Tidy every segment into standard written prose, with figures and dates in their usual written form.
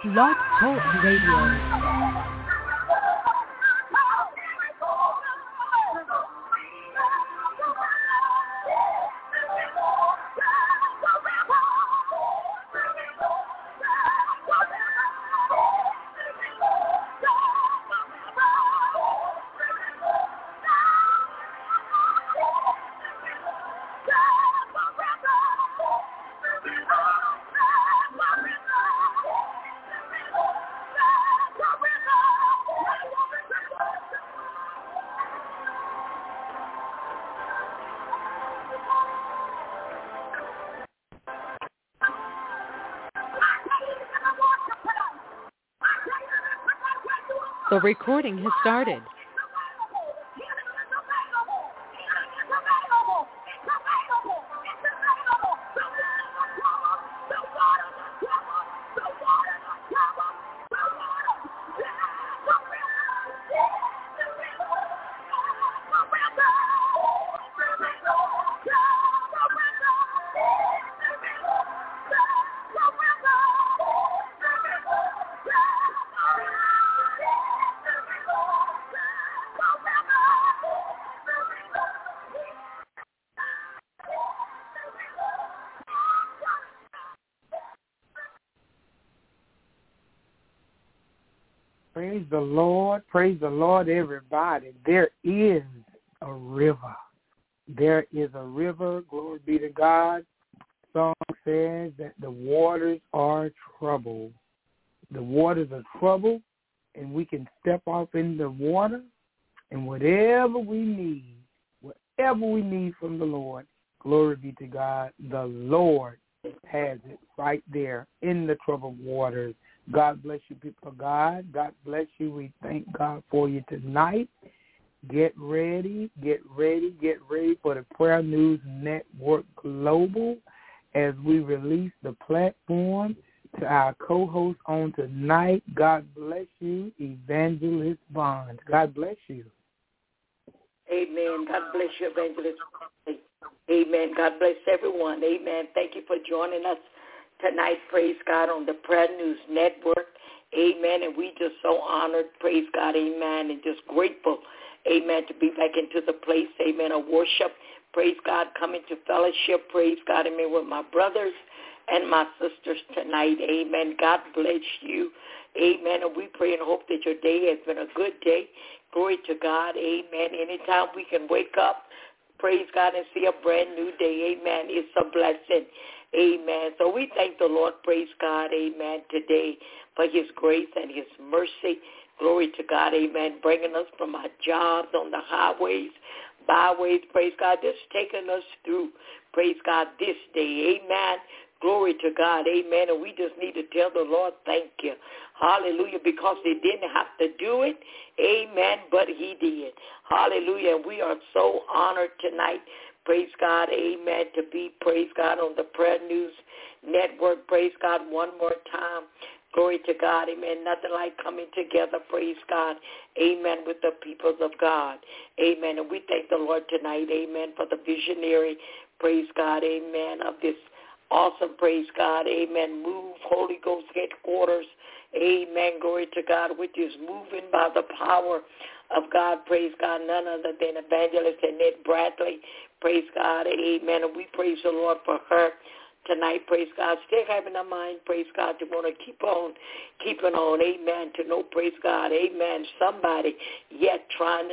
Blog Talk Radio. The recording has started. Praise the Lord, everybody. There is a river. There is a river, glory be to God. The song says that the waters are troubled. The waters are troubled, and we can step off in the water, and whatever we need from the Lord, glory be to God, the Lord has it right there in the troubled waters. God bless you, people of God. God bless you. We thank God for you tonight. Get ready for the Prayer News Network Global as we release the platform to our co-host on tonight. God bless you, Evangelist Bond. God bless you. Amen. God bless you, Evangelist. Amen. God bless everyone. Amen. Thank you for joining us tonight, praise God, on the Prayer News Network. Amen. And we just so honored, praise God, amen, and just grateful, amen, to be back into the place, amen, of worship. Praise God, coming to fellowship, praise God, amen, with my brothers and my sisters tonight. Amen. God bless you. Amen. And we pray and hope that your day has been a good day. Glory to God. Amen. Anytime we can wake up, praise God, and see a brand new day. Amen. It's a blessing. Amen. So we thank the Lord, praise God, amen, today for his grace and his mercy. Glory to God, amen, bringing us from our jobs on the highways, byways, praise God, just taking us through, praise God, this day. Amen. Glory to God, amen. And we just need to tell the Lord thank you. Hallelujah, because he didn't have to do it, amen, but he did. Hallelujah. And we are so honored tonight, praise God, amen, to be, praise God, on the Prayer News Network. Praise God one more time. Glory to God, amen. Nothing like coming together, praise God, amen, with the peoples of God, amen. And we thank the Lord tonight, amen, for the visionary, praise God, amen, of this awesome, praise God, amen, move, Holy Ghost headquarters, amen, glory to God, which is moving by the power of God, praise God, none other than Evangelist Annette Bradley, praise God, amen, and we praise the Lord for her tonight, praise God, still having a mind, praise God, to want to keep on, amen, to know, praise God, amen, somebody yet trying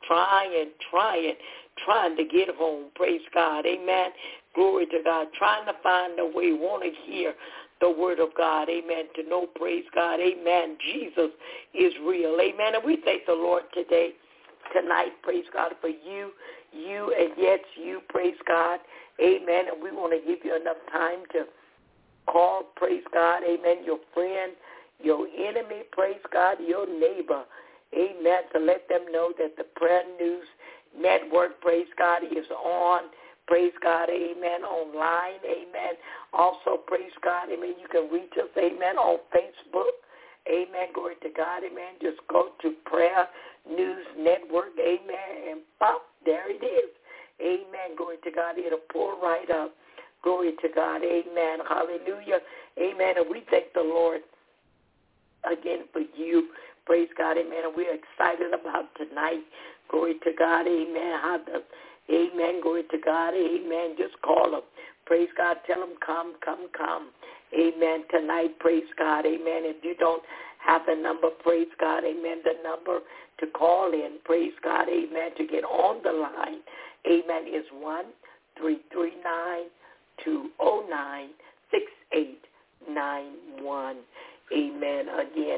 to get home, praise God, amen, glory to God, trying to find a way, want to hear the word of God, amen, to know, praise God, amen, Jesus is real, amen, and we thank the Lord tonight, praise God, for you, and yes, you, praise God, amen, and we want to give you enough time to call, praise God, amen, your friend, your enemy, praise God, your neighbor, amen, to let them know that the Prayer News Network, praise God, is on, praise God, amen, online, amen, also, praise God, amen, you can reach us, amen, on Facebook, amen, glory to God, amen, just go to Prayer News Network, amen, and pop, there it is. Amen. Glory to God. It'll pull right up. Glory to God. Amen. Hallelujah. Amen. And we thank the Lord again for you. Praise God, amen. And we're excited about tonight. Glory to God, amen. Amen, glory to God, amen. Just call them. Praise God, tell them come. Amen, tonight, praise God, amen. If you don't have the number, praise God, amen, the number to call in, praise God, amen, to get on the line, amen, is 1-339-209-6891. Amen. Again,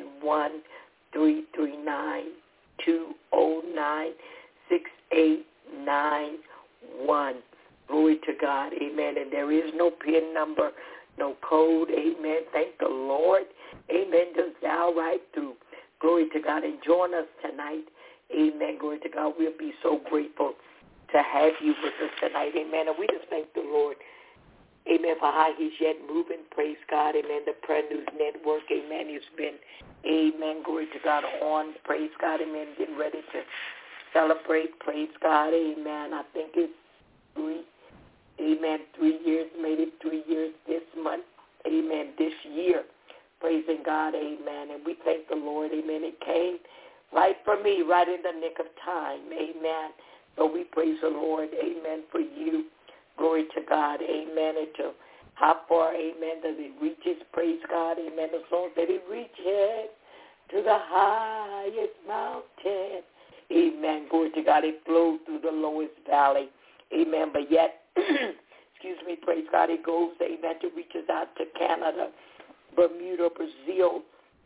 1-339-209-6891. Glory to God. Amen. And there is no PIN number, no code. Amen. Thank the Lord. Amen. Just dial right through. Glory to God. And join us tonight. Amen. Glory to God. We'll be so grateful to have you with us tonight. Amen. And we just thank the Lord. Amen. For how he's yet moving. Praise God. Amen. The Prayer News Network. Amen. He's been, amen. Glory to God on. Praise God. Amen. Getting ready to celebrate. Praise God. Amen. I think it's 3 years, made it 3 years this month. Amen. This year. Praising God. Amen. And we thank the Lord. Amen. It came right for me, right in the nick of time. Amen. So we praise the Lord. Amen. For you. Glory to God. Amen. And to how far, amen, does it reaches? Praise God. Amen. The song that it reaches to the highest mountain. Amen. Glory to God. It flows through the lowest valley. Amen. But yet, excuse me, praise God, it goes, amen, to reaches out to Canada, Bermuda, Brazil,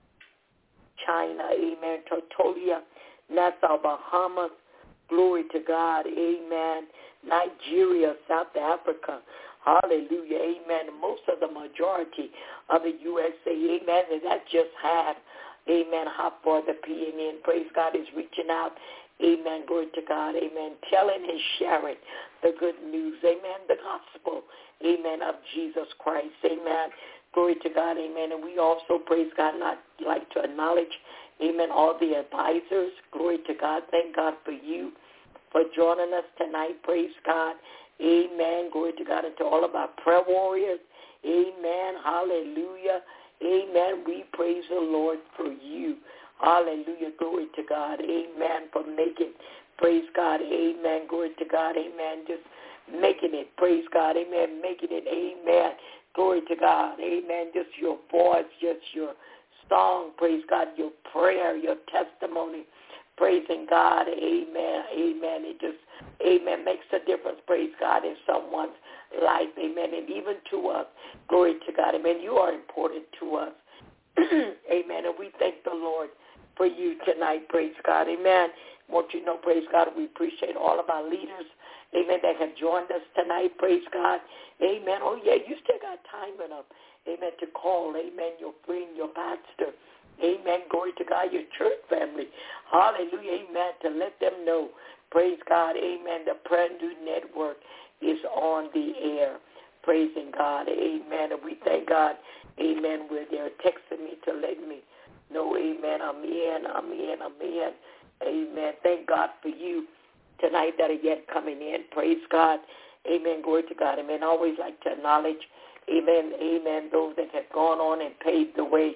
China, amen, Tortolia, Nassau, Bahamas. Glory to God. Amen. Nigeria, South Africa. Hallelujah. Amen. Most of the majority of the USA. Amen. And that's just half. Amen. How far the PNN, praise God, is reaching out. Amen. Glory to God. Amen. Telling and sharing the good news. Amen. The gospel. Amen. Of Jesus Christ. Amen. Glory to God. Amen. And we also, praise God, not like to acknowledge, amen, all the advisors. Glory to God. Thank God for you for joining us tonight. Praise God. Amen. Glory to God. And to all of our prayer warriors. Amen. Hallelujah. Amen. We praise the Lord for you. Hallelujah. Glory to God. Amen. For making, praise God. Amen. Glory to God. Amen. Just making it. Praise God. Amen. Making it. Amen. Glory to God. Amen. Just your voice, just your song. Praise God. Your prayer, your testimony. Praising God. Amen. Amen. It just, amen, makes a difference. Praise God in someone's life. Amen. And even to us. Glory to God. Amen. You are important to us. Amen. And we thank the Lord for you tonight. Praise God. Amen. Want you to know, praise God, we appreciate all of our leaders. Amen. That have joined us tonight. Praise God. Amen. Oh, yeah, you still got time enough. Amen. To call. Amen. Your friend, your pastor. Amen. Glory to God. Your church family. Hallelujah. Amen. To let them know. Praise God. Amen. The Prayer News Network is on the air. Praising God. Amen. And we thank God. Amen. Where they're texting me to let me know. Amen. I'm in. Amen. Thank God for you tonight that are yet coming in. Praise God. Amen. Glory to God. Amen. I always like to acknowledge, amen, amen, those that have gone on and paved the way,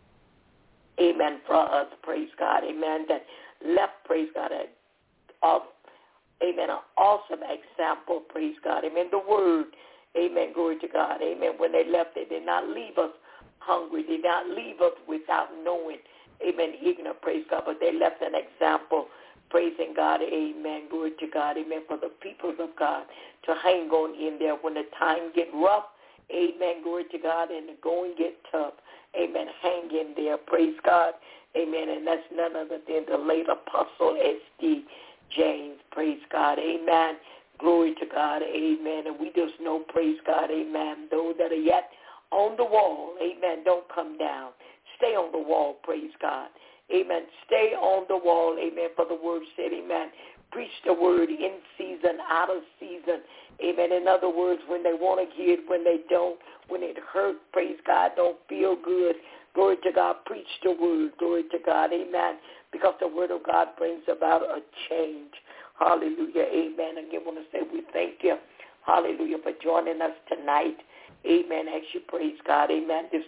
amen, for us. Praise God. Amen. That left, praise God, amen, an awesome example. Praise God. Amen. The word, amen, glory to God. Amen. When they left, they did not leave us hungry. They did not leave us without knowing, amen, ignorant, praise God, but they left an example. Praising God, amen, glory to God, amen, for the peoples of God to hang on in there when the time get rough, amen, glory to God, and the going get tough, amen, hang in there, praise God, amen, and that's none other than the late Apostle S.D. James, praise God, amen, glory to God, amen, and we just know, praise God, amen, those that are yet on the wall, amen, don't come down, stay on the wall, praise God. Amen. Stay on the wall. Amen. For the word said, amen. Preach the word in season, out of season. Amen. In other words, when they want to hear it, when they don't, when it hurts, praise God, don't feel good. Glory to God. Preach the word. Glory to God. Amen. Because the word of God brings about a change. Hallelujah. Amen. Again, I want to say we thank you. Hallelujah. For joining us tonight. Amen. As you praise God. Amen. Just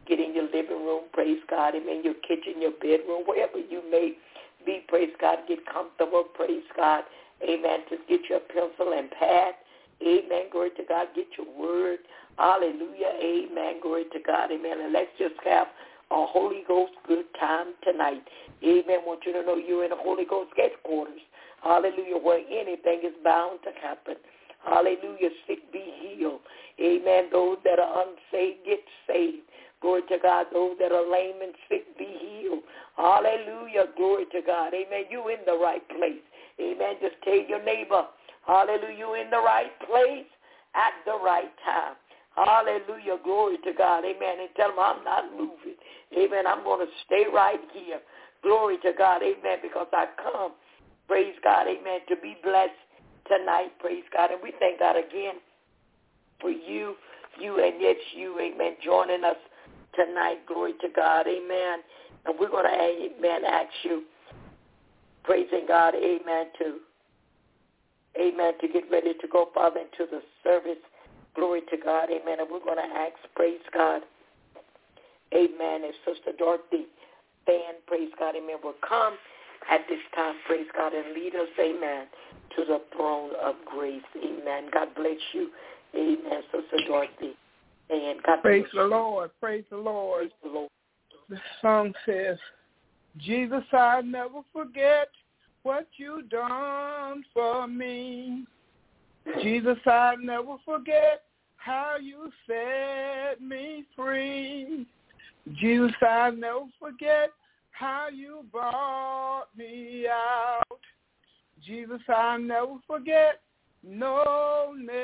get in your living room, praise God, amen, your kitchen, your bedroom, wherever you may be, praise God, get comfortable, praise God, amen, just get your pencil and pad, amen, glory to God, get your word, hallelujah, amen, glory to God, amen, and let's just have a Holy Ghost good time tonight, amen. I want you to know you're in the Holy Ghost headquarters, hallelujah, where anything is bound to happen. Hallelujah, sick be healed. Amen. Those that are unsaved get saved. Glory to God. Those that are lame and sick be healed. Hallelujah. Glory to God. Amen. You in the right place. Amen. Just tell your neighbor, hallelujah, you in the right place at the right time. Hallelujah. Glory to God. Amen. And tell them I'm not moving. Amen. I'm going to stay right here. Glory to God. Amen. Because I come, praise God, amen, to be blessed tonight, praise God. And we thank God again for you, and yes, you, amen, joining us tonight, glory to God, amen. And we're going to, amen, ask you, praising God, amen, to get ready to go, Father, into the service, glory to God, amen. And we're going to ask, praise God, amen, if Sister Dorothy Fan, praise God, amen, will come at this time, praise God, and lead us, amen, to the throne of grace. Amen. God bless you. Amen. Sister Dorothy. And God praise bless the you. Lord. Praise the Lord. Praise the Lord. The song says, Jesus, I'll never forget what you done for me. Jesus, I'll never forget how you set me free. Jesus, I'll never forget how you brought me out. Jesus, I'll never forget, no, never.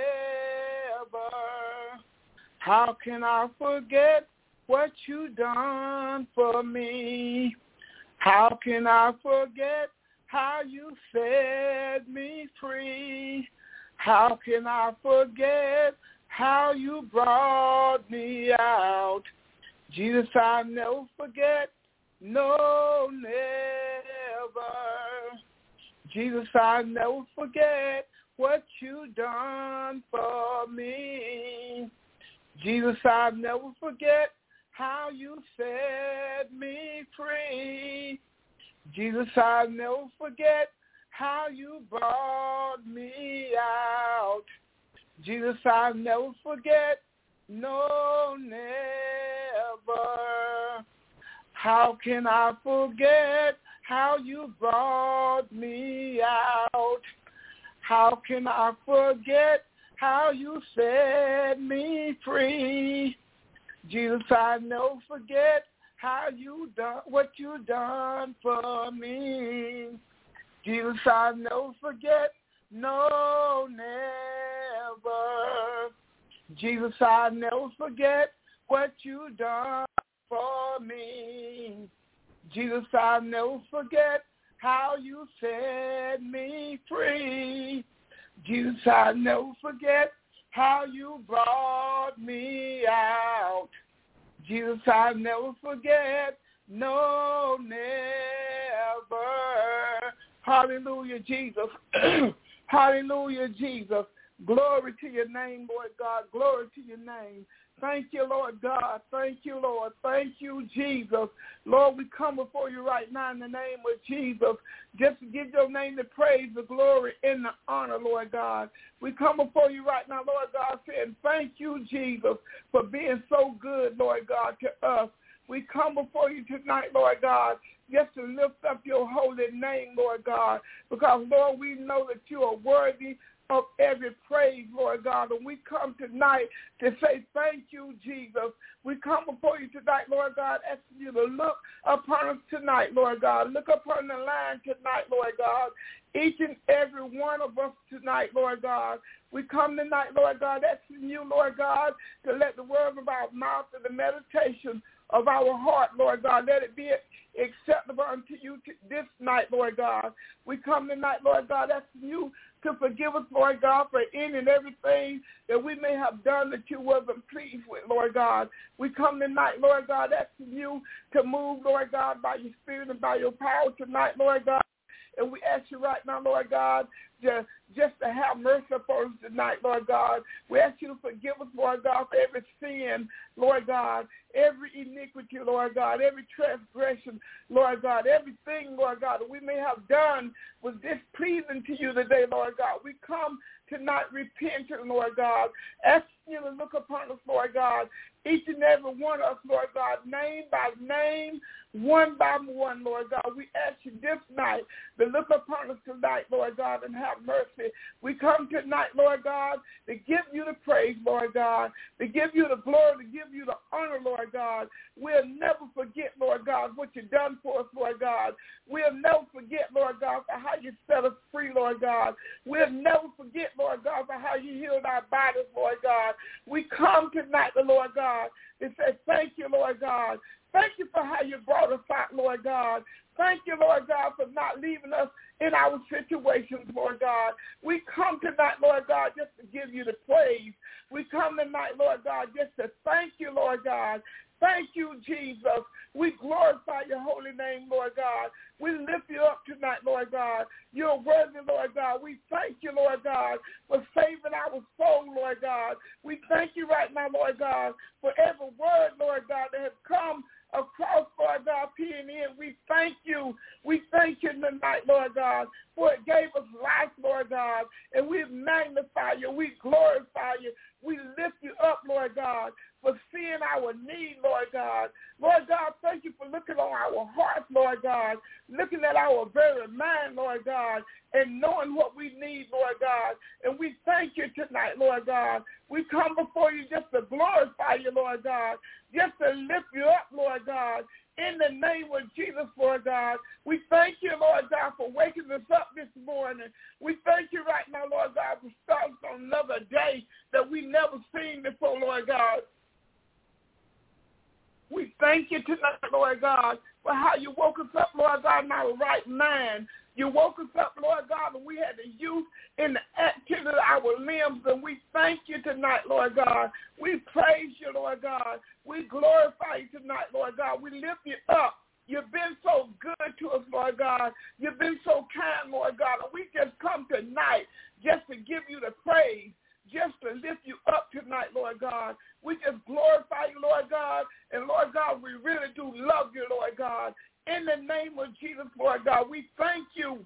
How can I forget what you done for me? How can I forget how you set me free? How can I forget how you brought me out? Jesus, I'll never forget, no, never. Jesus, I'll never forget what you done for me. Jesus, I'll never forget how you set me free. Jesus, I'll never forget how you brought me out. Jesus, I'll never forget, no, never. How can I forget how you brought me out? How can I forget how you set me free? Jesus, I never forget how you done what you done for me. Jesus, I never forget, no, never. Jesus, I never forget what you done for me. Jesus, I'll never forget how you set me free. Jesus, I'll never forget how you brought me out. Jesus, I'll never forget, no, never. Hallelujah, Jesus. Hallelujah, Jesus. Glory to your name, Lord God. Glory to your name. Thank you, Lord God. Thank you, Lord. Thank you, Jesus. Lord, we come before you right now in the name of Jesus. Just to give your name the praise, the glory, and the honor, Lord God. We come before you right now, Lord God, saying thank you, Jesus, for being so good, Lord God, to us. We come before you tonight, Lord God, just to lift up your holy name, Lord God, because, Lord, we know that you are worthy of every praise, Lord God. And we come tonight to say thank you, Jesus. We come before you tonight, Lord God, asking you to look upon us tonight, Lord God. Look upon the line tonight, Lord God. Each and every one of us tonight, Lord God. We come tonight, Lord God, asking you, Lord God, to let the words of our mouth and the meditation of our heart, Lord God, let it be acceptable unto you this night, Lord God. We come tonight, Lord God, asking you to forgive us, Lord God, for any and everything that we may have done that you wasn't pleased with, Lord God. We come tonight, Lord God, asking you to move, Lord God, by your spirit and by your power tonight, Lord God. And we ask you right now, Lord God, just to have mercy upon us tonight, Lord God. We ask you to forgive us, Lord God, for every sin, Lord God, every iniquity, Lord God, every transgression, Lord God, everything, Lord God, that we may have done was displeasing to you today, Lord God. We come tonight repenting, Lord God, asking you to look upon us, Lord God, each and every one of us, Lord God, name by name, one by one, Lord God. We ask you this night to look upon us tonight, Lord God, and have mercy. We come tonight, Lord God, to give you the praise, Lord God, to give you the glory, to give you the honor, Lord God. We'll never forget, Lord God, what you've done for us, Lord God. We'll never forget, Lord God, for how you set us free, Lord God. We'll never forget, Lord God, for how you healed our bodies, Lord God. We come tonight, Lord God, to say thank you, Lord God. Thank you for how you brought us out, Lord God. Thank you, Lord God, for not leaving us in our situations, Lord God. We come tonight, Lord God, just to give you the praise. We come tonight, Lord God, just to thank you, Lord God. Thank you, Jesus. We glorify your holy name, Lord God. We lift you up tonight, Lord God. You're worthy, Lord God. We thank you, Lord God, for saving our soul, Lord God. We thank you right now, Lord God, for every word, Lord God, that has come across, Lord God, PNN. We thank you. We thank you tonight, Lord God, for it gave us life, Lord God, and we magnify you. We glorify you. We lift you up, Lord God, for seeing our need, Lord God. Lord God, thank you for looking on our hearts, Lord God, looking at our very mind, Lord God, and knowing what we need, Lord God. And we thank you tonight, Lord God. We come before you just to glorify you, Lord God, just to lift you up, Lord God, in the name of Jesus, Lord God. We thank you, Lord God, for waking us up this morning. We thank you right now, Lord God, for starting on another day that we never seen before, Lord God. We thank you tonight, Lord God, for how you woke us up, Lord God, in our right mind. You woke us up, Lord God, and we had the youth in the activity of our limbs, and we thank you tonight, Lord God. We praise you, Lord God. We glorify you tonight, Lord God. We lift you up. You've been so good to us, Lord God. You've been so kind, Lord God, and we just come tonight just to give you the praise, just to lift you up tonight, Lord God. We just glorify you, Lord God, and Lord God, we really do love you, Lord God. In the name of Jesus, Lord God, we thank you.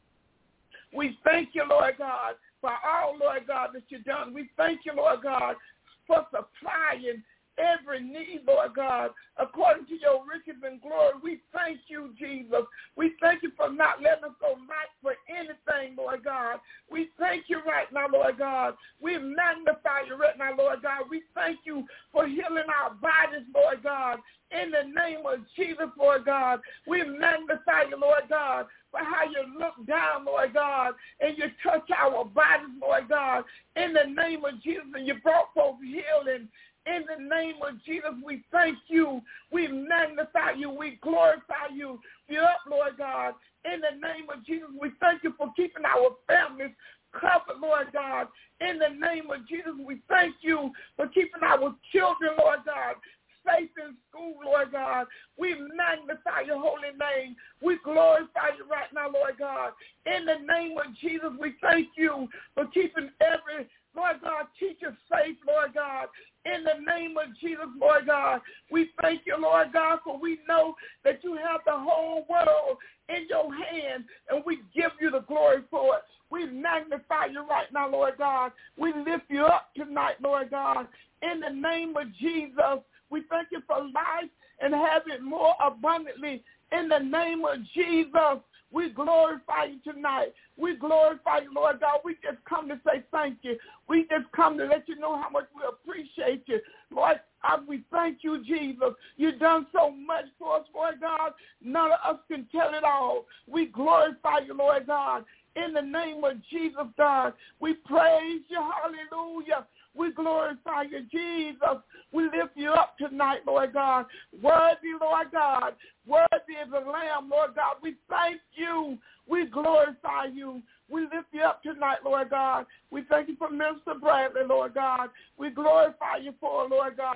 We thank you, Lord God, for all, Lord God, that you've done. We thank you, Lord God, for supplying every need, Lord God, according to your riches and glory. We thank you, Jesus. We thank you for not letting us go back for anything, Lord God. We thank you right now, Lord God. We magnify you right now, Lord God. We thank you for healing our bodies, Lord God. In the name of Jesus, Lord God, we magnify you, Lord God, for how you look down, Lord God, and you touch our bodies, Lord God. In the name of Jesus, and you brought forth healing. In the name of Jesus, we thank you. We magnify you. We glorify you. You're up, Lord God. In the name of Jesus, we thank you for keeping our families covered, Lord God. In the name of Jesus, we thank you for keeping our children, Lord God, safe in school, Lord God. We magnify your holy name. We glorify you right now, Lord God. In the name of Jesus, we thank you for keeping every, Lord God, teacher safe, Lord God. In the name of Jesus, Lord God, we thank you, Lord God, for we know that you have the whole world in your hand, and we give you the glory for it. We magnify you right now, Lord God. We lift you up tonight, Lord God. In the name of Jesus, we thank you for life and have it more abundantly. In the name of Jesus, we glorify you tonight. We glorify you, Lord God. We just come to say thank you. We just come to let you know how much we appreciate you. Lord, we thank you, Jesus. You've done so much for us, Lord God. None of us can tell it all. We glorify you, Lord God. In the name of Jesus, God, we praise you. Hallelujah. We glorify you, Jesus. We lift you up tonight, Lord God. Worthy, Lord God. Worthy is the Lamb, Lord God. We thank you. We glorify you. We lift you up tonight, Lord God. We thank you for Minister Bradley, Lord God. We glorify you for, Lord God.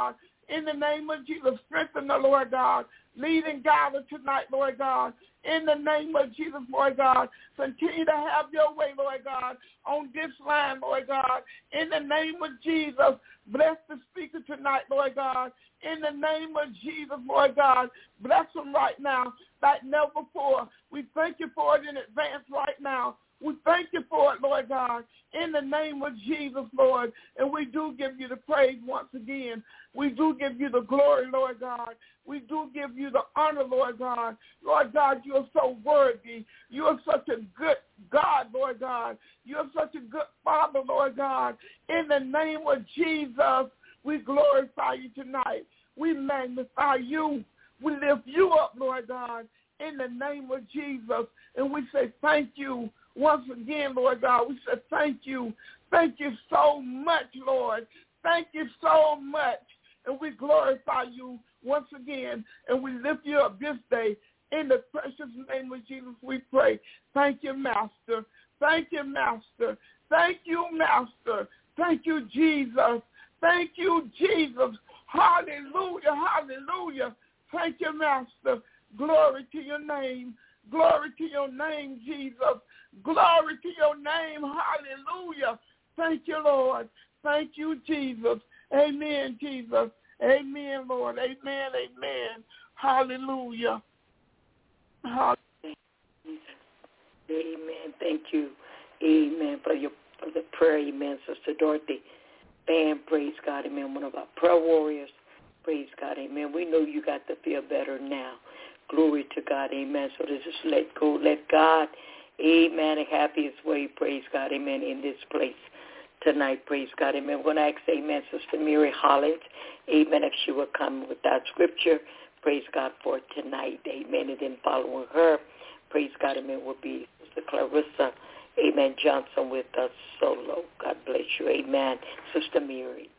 In the name of Jesus, strengthen the Lord God. Lead and guide her tonight, Lord God. In the name of Jesus, Lord God, continue to have your way, Lord God, on this line, Lord God. In the name of Jesus, bless the speaker tonight, Lord God. In the name of Jesus, Lord God, bless him right now like never before. We thank you for it in advance right now. We thank you for it, Lord God, in the name of Jesus, Lord. And we do give you the praise once again. We do give you the glory, Lord God. We do give you the honor, Lord God. Lord God, you are so worthy. You are such a good God, Lord God. You are such a good Father, Lord God. In the name of Jesus, we glorify you tonight. We magnify you. We lift you up, Lord God, in the name of Jesus. And we say thank you. Once again, Lord God, we say thank you. Thank you so much, Lord. Thank you so much. And we glorify you once again. And we lift you up this day. In the precious name of Jesus, we pray. Thank you, Master. Thank you, Master. Thank you, Master. Thank you, Jesus. Thank you, Jesus. Hallelujah, hallelujah. Thank you, Master. Glory to your name. Glory to your name, Jesus. Glory to your name. Hallelujah. Thank you, Lord. Thank you, Jesus. Amen, Jesus. Amen, Lord. Amen, amen. Hallelujah. Amen. Thank you. Amen. For the prayer, amen, Sister Dorothy. And praise God, amen. One of our prayer warriors. Praise God, amen. We know you got to feel better now. Glory to God, amen. So this is let go, let God, amen, and happy his way, praise God, amen, in this place tonight, praise God, amen. We're going to ask, amen, Sister Mary Hollins, amen, if she will come with that scripture, praise God, for tonight, amen, and then following her, praise God, amen, will be Sister Clarissa, amen, Johnson with us solo. God bless you, amen. Sister Mary.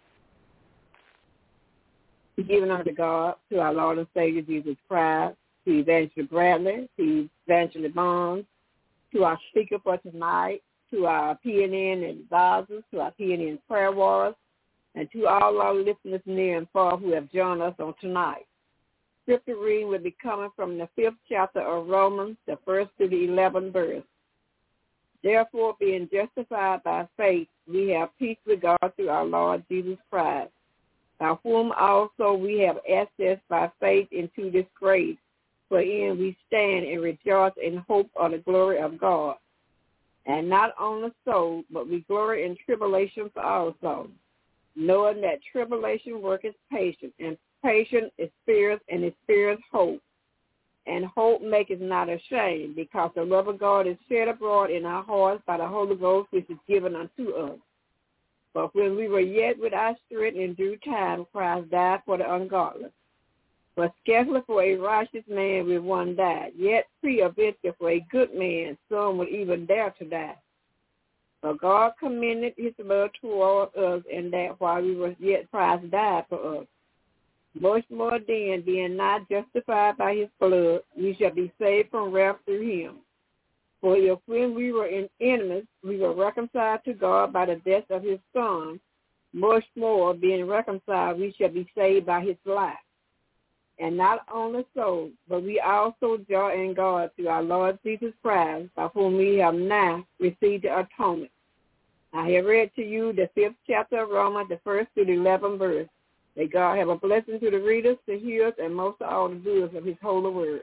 Giving unto God, to our Lord and Savior Jesus Christ, to Evangelist Bradley, to Evangelist Bonds, to our speaker for tonight, to our PNN advisors, to our PNN prayer warriors, and to all our listeners near and far who have joined us on tonight. Scripture reading will be coming from the 5th chapter of Romans, the 1st to the 11th verse. Therefore, being justified by faith, we have peace with God through our Lord Jesus Christ, by whom also we have access by faith into this grace, wherein we stand and rejoice in hope of the glory of God. And not only so, but we glory in tribulations also, knowing that tribulation worketh patience, and patience experience, and experience hope. And hope maketh not ashamed, because the love of God is shed abroad in our hearts by the Holy Ghost, which is given unto us. But when we were yet without strength, in due time Christ died for the ungodly. For scarcely for a righteous man will one die, yet peradventure for a good man some would even dare to die. But God commended his love toward us, in that while we were yet Christ died for us. Much more then, being not justified by his blood, we shall be saved from wrath through him. For if when we were enemies, we were reconciled to God by the death of his Son, much more, being reconciled, we shall be saved by his life. And not only so, but we also joy in God through our Lord Jesus Christ, by whom we have now received the atonement. I have read to you the 5th chapter of Romans, the 1st to the 11th verse. May God have a blessing to the readers, the hearers, and most of all the doers of his holy word.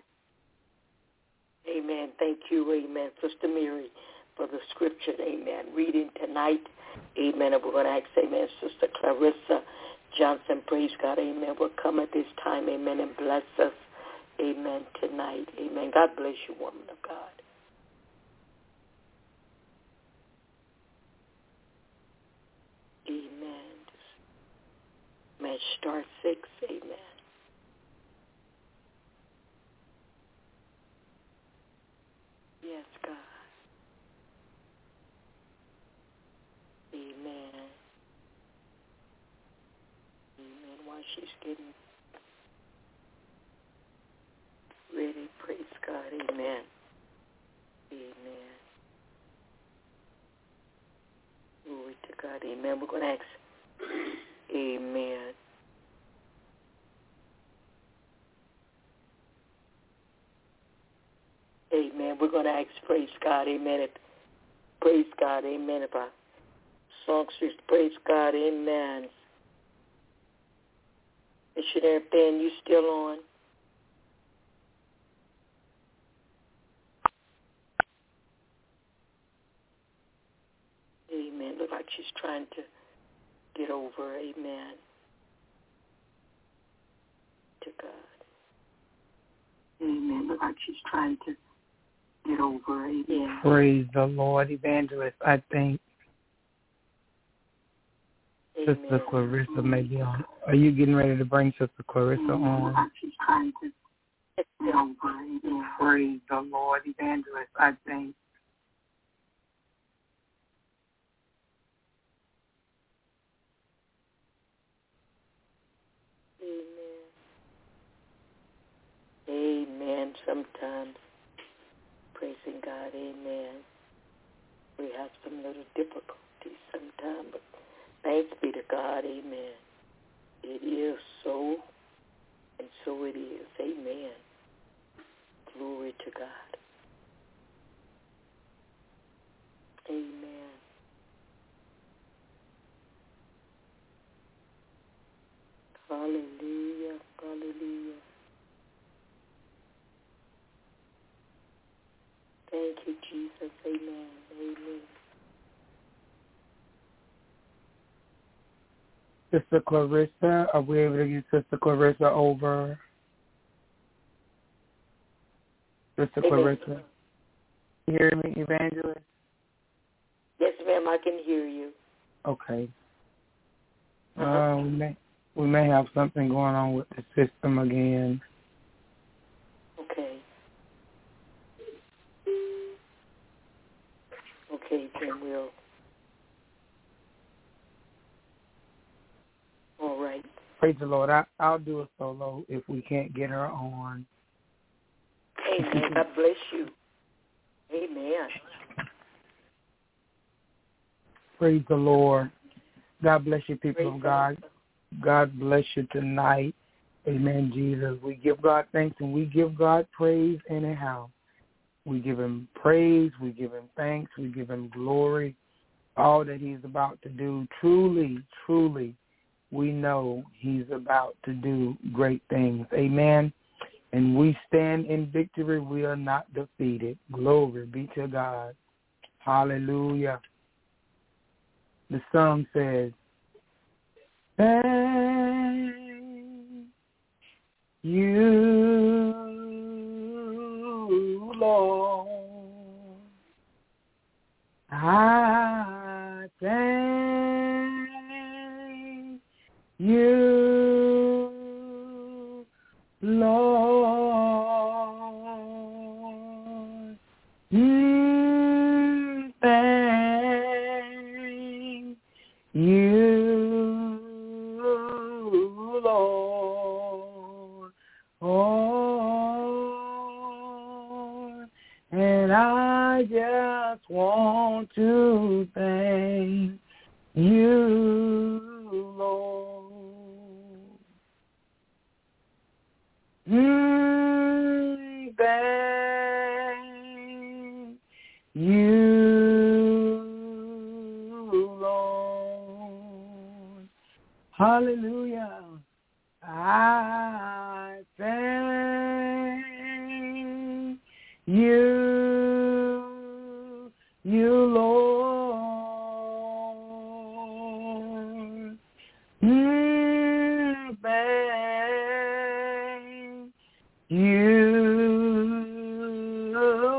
Amen. Thank you, amen, Sister Mary, for the scripture, amen, reading tonight, amen. And we're going to ask, amen, Sister Clarissa Johnson, praise God, amen, will come at this time, amen, and bless us, amen, tonight, amen. God bless you, woman of God. Amen. Amen. Star 6, amen. Yes, God. Amen. Amen. While she's getting ready, praise God. Amen. Amen. Glory to God. Amen. We're going to ask, amen, Amen. We're going to ask, praise God, amen. Praise God, amen. If our songstress, praise God, amen. Missionary Ben, you still on? Amen. Look like she's trying to get over. Amen. To God. Amen. Look like she's trying to get over. Amen. Praise the Lord, Evangelist. I think Amen. Sister Clarissa may be on. Are you getting ready to bring Sister Clarissa on? She's trying to get over. Amen. Praise the Lord, Evangelist. I think. Amen. Sometimes, praising God, amen. We have some little difficulties sometimes, but thanks be to God, amen. It is so, and so it is, amen. Glory to God. Amen. Hallelujah, hallelujah. Thank you, Jesus. Amen. Amen. Sister Clarissa, are we able to get Sister Clarissa over? Sister Amen. Clarissa. You hear me, Evangelist? Yes, ma'am, I can hear you. Okay. We may have something going on with the system again. Okay. Okay, then we'll. All right. Praise the Lord. I'll do a solo if we can't get her on. Amen. God bless you. Amen. Praise the Lord. God bless you, people Praise of God. God bless you tonight. Amen, Jesus. We give God thanks and we give God praise anyhow. We give him praise. We give him thanks. We give him glory. All that he's about to do. Truly, truly, we know he's about to do great things. Amen. And we stand in victory. We are not defeated. Glory be to God. Hallelujah. The song says, thank you, Lord. I thank you, Lord. Thank you, Lord. Oh, and I just want to thank you, Lord. Thank you, Lord. Hallelujah. I thank you, Lord. Thank you,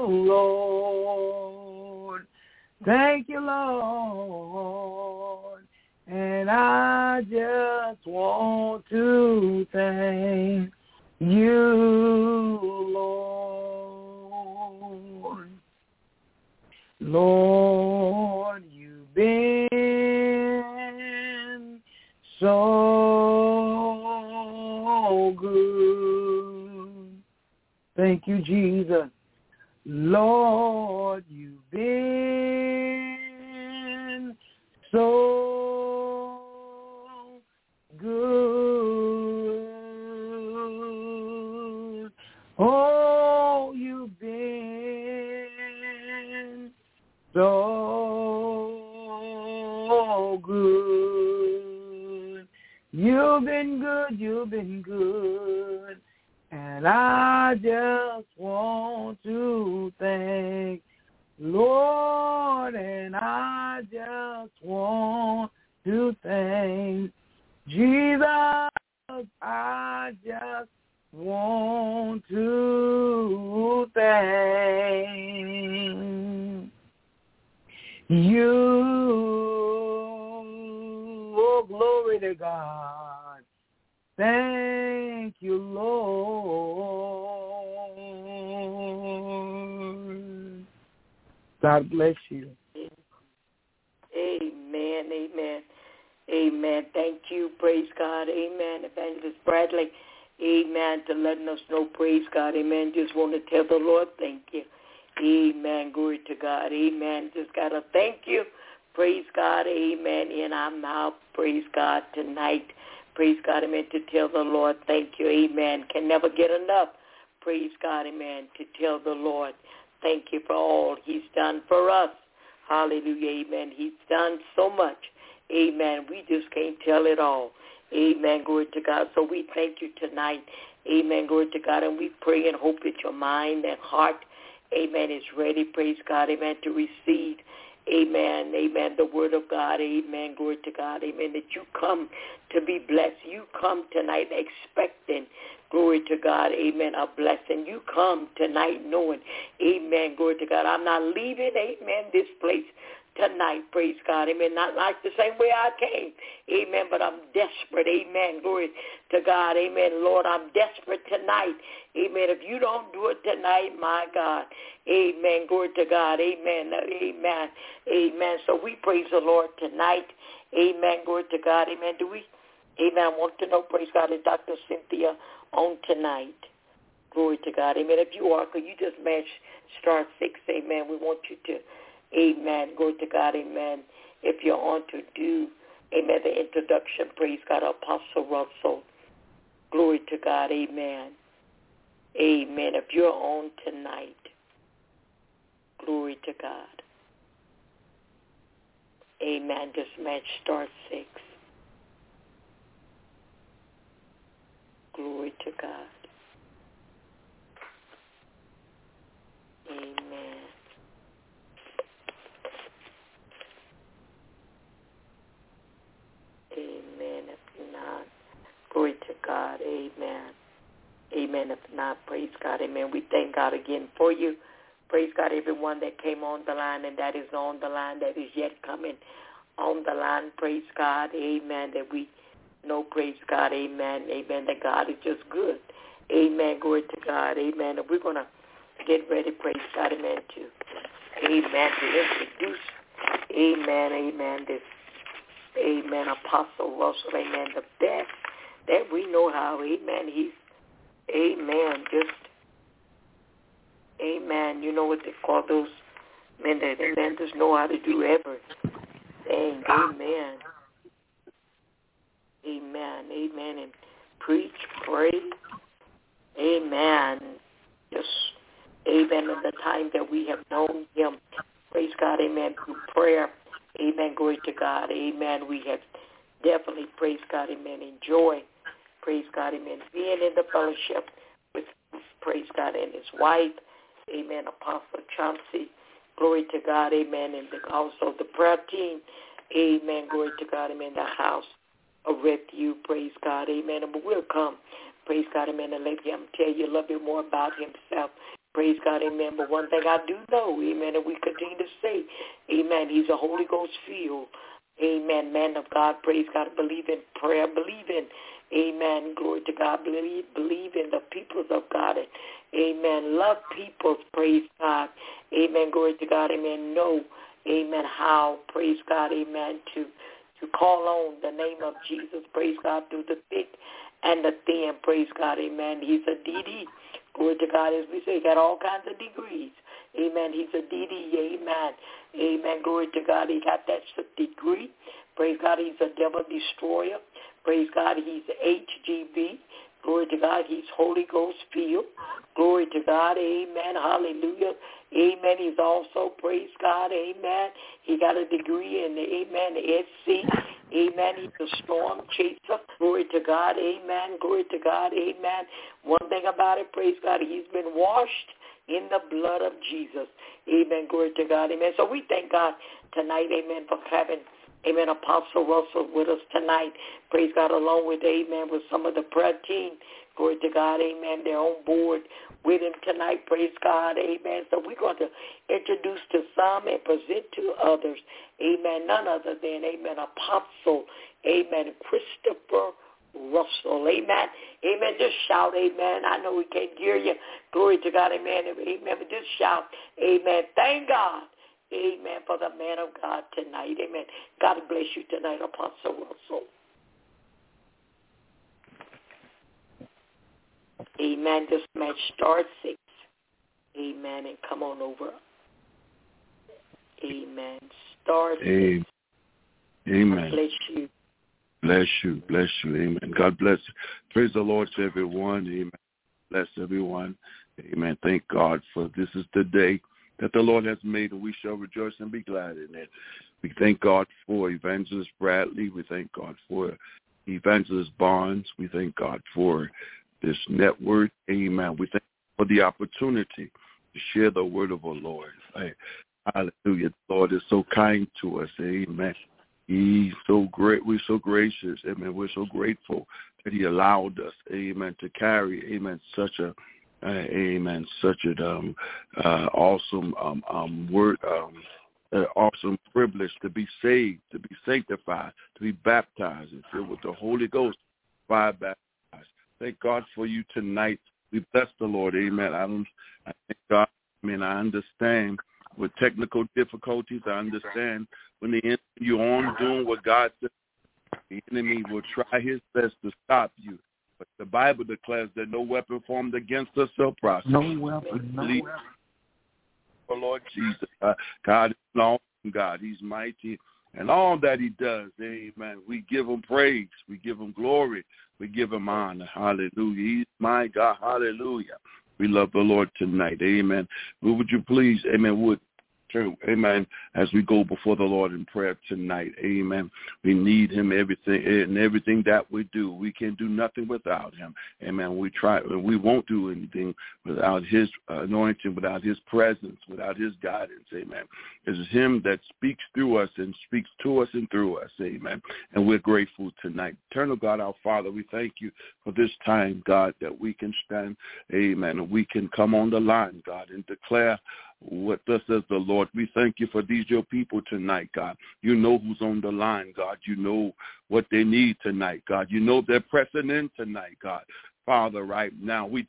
Lord. Thank you, Lord. And I just want to thank you, Lord. Lord, you've been so good. Thank you, Jesus. Lord, you've been so good. Oh, you've been you've been good. And I just want to thank Lord, and I just want to thank Jesus. I just want to thank you. Oh, glory to God. Thank you, Lord. God bless you. Amen, amen, amen. Thank you, praise God, amen. Evangelist Bradley, amen, to letting us know, praise God, amen. Just want to tell the Lord thank you. Amen, glory to God, amen. Just got to thank you, praise God, amen, in our mouth, praise God, tonight. Praise God, amen, to tell the Lord thank you, amen. Can never get enough, praise God, amen, to tell the Lord thank you for all he's done for us. Hallelujah, amen. He's done so much, amen. We just can't tell it all, amen, glory to God. So we thank you tonight, amen, glory to God, and we pray and hope that your mind and heart, amen, is ready, praise God, amen, to receive, amen, amen, the word of God, amen, glory to God, amen, that you come to be blessed. You come tonight expecting, glory to God, amen, a blessing. You come tonight knowing, amen, glory to God, I'm not leaving, amen, this place tonight, praise God, amen, not like the same way I came, amen, but I'm desperate, amen, glory to God, amen, Lord, I'm desperate tonight, amen, if you don't do it tonight, my God, amen, glory to God, amen, amen, amen, so we praise the Lord tonight, amen, glory to God, amen, amen, I want to know, praise God, is Dr. Cynthia on tonight? Glory to God, amen. If you are, could you just match star 6, amen. We want you to, amen, glory to God, amen. If you're on to do, amen, the introduction, praise God, Apostle Russell. Glory to God, amen. Amen. If you're on tonight, glory to God. Amen. Just match star 6. Glory to God. Amen. Amen. If not, glory to God. Amen. Amen. If not, praise God. Amen. We thank God again for you. Praise God, everyone that came on the line and that is on the line, that is yet coming on the line. Praise God. Amen. That we know, praise God. Amen. Amen. That God is just good. Amen. Glory to God. Amen. And we're going to get ready, praise God. Amen. To introduce, amen. Amen. This, amen, Apostle Russell. Amen. The best that we know how. Amen. He's, amen, just, amen, you know what they call those men that, amen, just know how to do everything. Amen. Amen. Amen. And preach, pray. Amen. Just, amen, in the time that we have known him. Praise God. Amen. Through prayer. Amen. Glory to God. Amen. We have definitely, praise God, amen, enjoy, praise God, amen, being in the fellowship with, praise God, and his wife, amen, Apostle Chauncey, glory to God, amen, and also the prayer team, amen, glory to God, amen, the house of refuge, praise God, amen, and we'll come, praise God, amen, and let him tell you a little bit more about himself. Praise God, amen. But one thing I do know, amen, and we continue to say, amen, he's a Holy Ghost filled, amen, man of God, praise God, believe in prayer, believe in, amen, glory to God, believe in the peoples of God, and, amen, love peoples, praise God, amen, glory to God, amen, know, amen, how, praise God, amen, to call on the name of Jesus, praise God, through the thick and the thin, praise God, amen, he's a DD. Glory to God, as we say, got all kinds of degrees. Amen. He's a DD. Amen. Amen. Glory to God. He got that degree. Praise God. He's a devil destroyer. Praise God. He's HGB. Glory to God. He's Holy Ghost filled. Glory to God. Amen. Hallelujah. Amen. He's also, praise God. Amen. He got a degree in the, amen, the SC. Amen. He's a storm chaser. Glory to God. Amen. Glory to God. Amen. One thing about it, praise God, he's been washed in the blood of Jesus. Amen. Glory to God. Amen. So we thank God tonight, amen, for having, amen, Apostle Russell with us tonight. Praise God, along with, amen, with some of the prayer team. Glory to God. Amen. They're on board with him tonight. Praise God. Amen. So we're going to introduce to some and present to others. Amen. None other than, amen, Apostle, amen, Christopher Russell. Amen. Amen. Just shout, amen. I know we can't hear you. Glory to God. Amen. Amen. But just shout, amen. Thank God. Amen. For the man of God tonight. Amen. God bless you tonight, Apostle Russell. Amen. This match starts 6. Amen. And come on over. Amen. Start 6. Amen. God bless you. Bless you. Bless you. Amen. God bless you. Praise the Lord to everyone. Amen. Bless everyone. Amen. Thank God for this is the day that the Lord has made, and we shall rejoice and be glad in it. We thank God for Evangelist Bradley. We thank God for Evangelist Barnes. We thank God for this network. Amen. We thank you for the opportunity to share the word of our Lord. Hallelujah. The Lord is so kind to us. Amen. He's so great. We're so gracious. Amen. We're so grateful that he allowed us, amen, to carry, amen, such a, amen, such an awesome word, awesome privilege to be saved, to be sanctified, to be baptized and filled with the Holy Ghost, fire baptized. Thank God for you tonight. We bless the Lord. Amen. I thank God. I understand with technical difficulties. I understand when the enemy you're on doing what God said, the enemy will try his best to stop you. But the Bible declares that no weapon formed against us shall prosper. No weapon. Oh, Lord Jesus. God is an awesome God. He's mighty. And all that he does, amen, we give him praise. We give him glory. We give him honor. Hallelujah. He's my God. Hallelujah. We love the Lord tonight. Amen. Would you please, amen, amen, as we go before the Lord in prayer tonight. Amen. We need him everything that we do. We can do nothing without him. Amen. We won't do anything without his anointing, without his presence, without his guidance. Amen. It's him that speaks through us and speaks to us and through us. Amen. And we're grateful tonight. Eternal God, our Father, we thank you for this time, God, that we can stand, amen, and we can come on the line, God, and declare what thus says the Lord. We thank you for these your people tonight, God. You know who's on the line, God. You know what they need tonight, God. You know they're pressing in tonight, God. Father, right now, we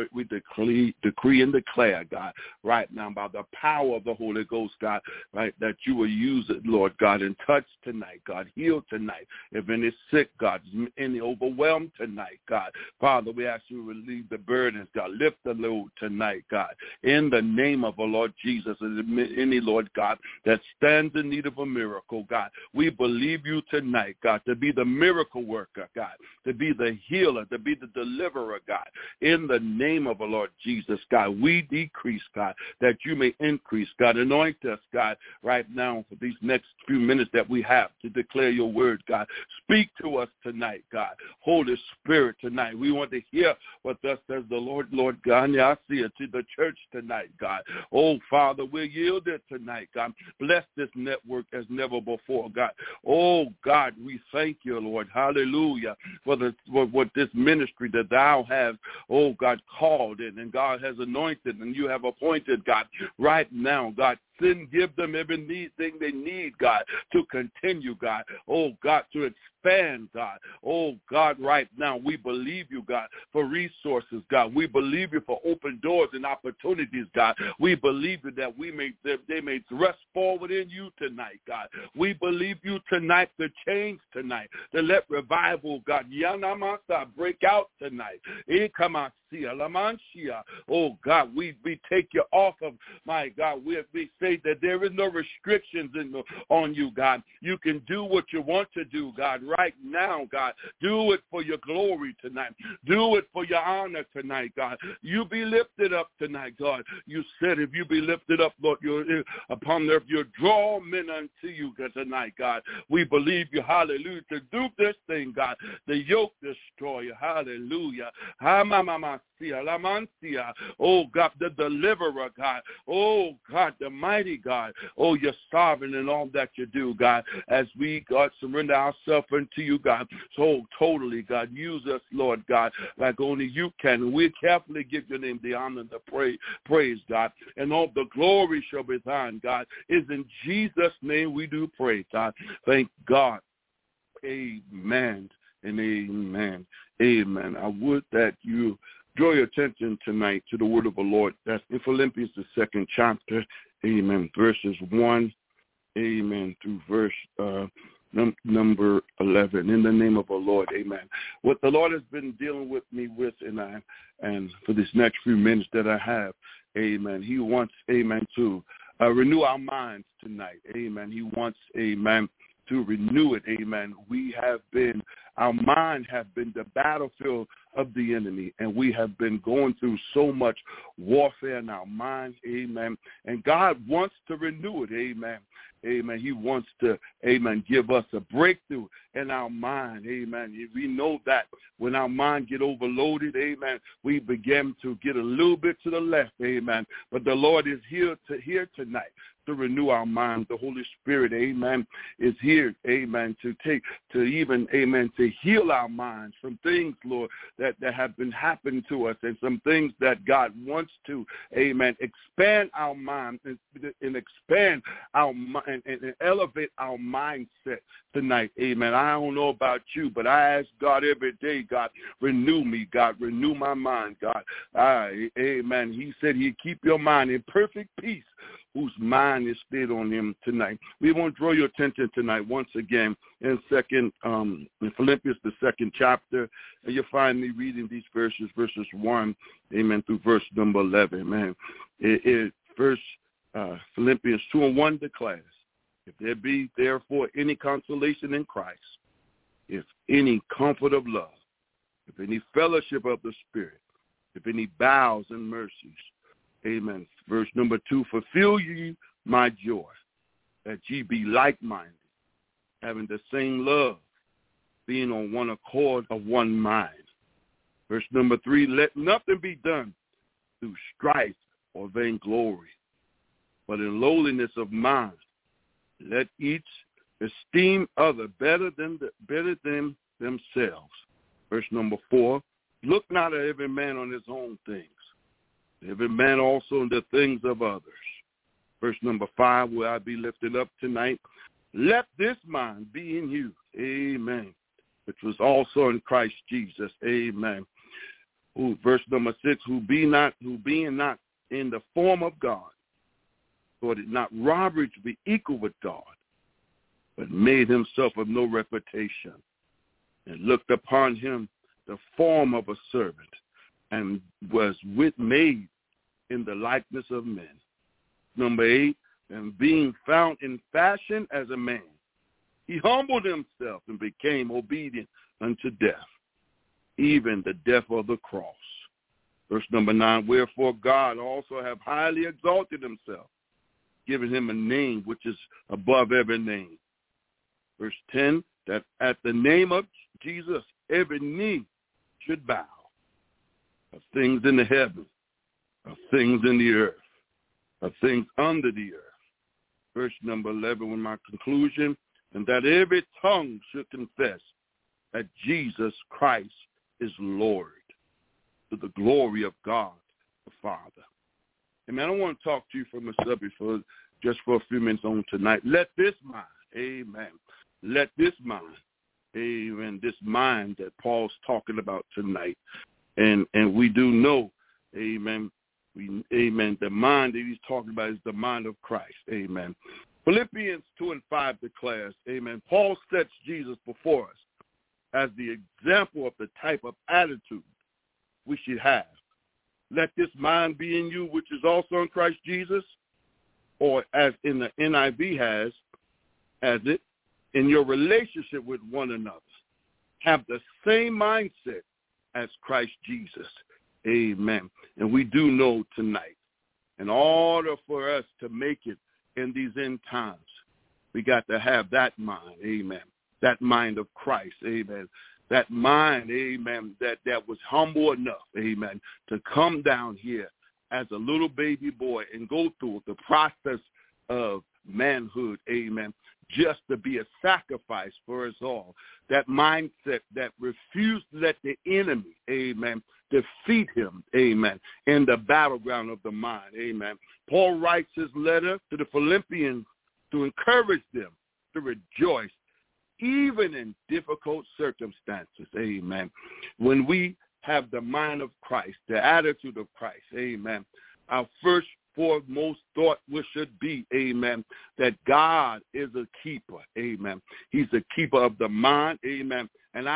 decree and declare, God, right now, by the power of the Holy Ghost, God, right, that you will use it, Lord God, and touch tonight, God, heal tonight. If any sick, God, any overwhelmed tonight, God, Father, we ask you to relieve the burdens, God, lift the load tonight, God, in the name of our Lord Jesus, and any, Lord God, that stands in need of a miracle, God, we believe you tonight, God, to be the miracle worker, God, to be the healer, to be the deliverer, God, in the name of the Lord Jesus, God, we decrease, God, that you may increase, God. Anoint us, God, right now for these next few minutes that we have to declare your word, God. Speak to us tonight, God. Holy Spirit, tonight, we want to hear what thus says the Lord, Lord God. And I see it to the church tonight, God. Oh, Father, we're yielded tonight, God. Bless this network as never before, God. Oh, God, we thank you, Lord. Hallelujah, for what this ministry that thou have, oh God, called in and God has anointed and you have appointed, God, right now, God. Give them everything they need, God, to continue, God. Oh, God, to expand, God. Oh, God, right now, we believe you, God, for resources, God. We believe you for open doors and opportunities, God. We believe you that they may thrust forward in you tonight, God. We believe you tonight to change tonight, to let revival, God, Yanamasa, break out tonight. Oh, God, we take you off of, my God, we say that there is no restrictions on you, God. You can do what you want to do, God, right now, God. Do it for your glory tonight. Do it for your honor tonight, God. You be lifted up tonight, God. You said if you be lifted up, Lord, you're upon the earth, you'll draw men unto you tonight, God. We believe you, hallelujah, to do this thing, God, the yoke destroyer, hallelujah. Oh, God, the deliverer, God. Oh, God, the mighty God. Oh, you're sovereign in all that you do, God, as we, God, surrender ourselves unto you, God. So totally, God, use us, Lord God, like only you can. And we carefully give your name the honor and the praise, God. And all the glory shall be thine, God. Is in Jesus' name we do pray, God. Thank God. Amen and amen. Amen. I would that you draw your attention tonight to the word of the Lord. That's in Philippians, the 2nd chapter. Amen. Verses 1, amen, through verse number 11. In the name of the Lord, amen. What the Lord has been dealing with me with, and for this next few minutes that I have, amen, he wants, amen, to renew our minds tonight. Amen. He wants, amen, to renew it. Amen. Our mind have been the battlefield of the enemy, and we have been going through so much warfare in our minds. Amen. And God wants to renew it. Amen. Amen. He wants to, amen, give us a breakthrough in our mind. Amen. We know that when our mind get overloaded, amen, we begin to get a little bit to the left. Amen. But the Lord is here tonight to renew our minds. The Holy Spirit, amen, is here, amen, to heal our minds from things, Lord, that have been happening to us, and some things that God wants to, amen, expand our mind and expand our mind and elevate our mindset tonight. Amen. I don't know about you, but I ask God every day, God, renew me, God, renew my mind, God. Amen. He said he'd keep your mind in perfect peace, whose mind is stayed on him tonight. We want to draw your attention tonight once again in Philippians, the 2nd chapter, and you'll find me reading these verses 1, amen, through verse number 11, man. Philippians 2:1 declares, if there be therefore any consolation in Christ, if any comfort of love, if any fellowship of the Spirit, if any bowels and mercies, amen. Verse number 2, fulfill ye my joy, that ye be like-minded, having the same love, being on one accord of one mind. Verse number 3, let nothing be done through strife or vainglory, but in lowliness of mind, let each esteem other better than themselves. Verse number 4, look not at every man on his own things, every man also in the things of others. Verse number 5, where I be lifted up tonight, let this mind be in you, amen, which was also in Christ Jesus, amen. Verse number 6, who being not in the form of God, thought it not robbery to be equal with God, but made himself of no reputation, and looked upon him the form of a servant, and was made in the likeness of men. Number 8, and being found in fashion as a man, he humbled himself and became obedient unto death, even the death of the cross. Verse number 9, wherefore God also have highly exalted himself, giving him a name which is above every name. Verse 10, that at the name of Jesus every knee should bow, of things in the heaven, of things in the earth, of things under the earth. Verse number 11, with my conclusion, and that every tongue should confess that Jesus Christ is Lord, to the glory of God the Father. Amen. I want to talk to you from a subject for a few minutes on tonight. Let this mind, amen, let this mind, amen, this mind that Paul's talking about tonight. And we do know, amen, the mind that he's talking about is the mind of Christ, amen. Philippians 2:5 declares, amen, Paul sets Jesus before us as the example of the type of attitude we should have let this mind be in you, which is also in Christ Jesus, or as in the NIV has it, in your relationship with one another, have the same mindset as Christ Jesus. Amen. And we do know tonight, in order for us to make it in these end times, we got to have that mind, amen, that mind of Christ, amen, that mind, amen, that was humble enough, amen, to come down here as a little baby boy and go through the process of manhood, amen, just to be a sacrifice for us all. That mindset that refused to let the enemy, amen, defeat him, amen, in the battleground of the mind, amen. Paul writes his letter to the Philippians to encourage them to rejoice even in difficult circumstances, amen. When we have the mind of Christ, the attitude of Christ, amen, our first foremost thought should be, amen, that God is a keeper, amen. He's a keeper of the mind, amen. And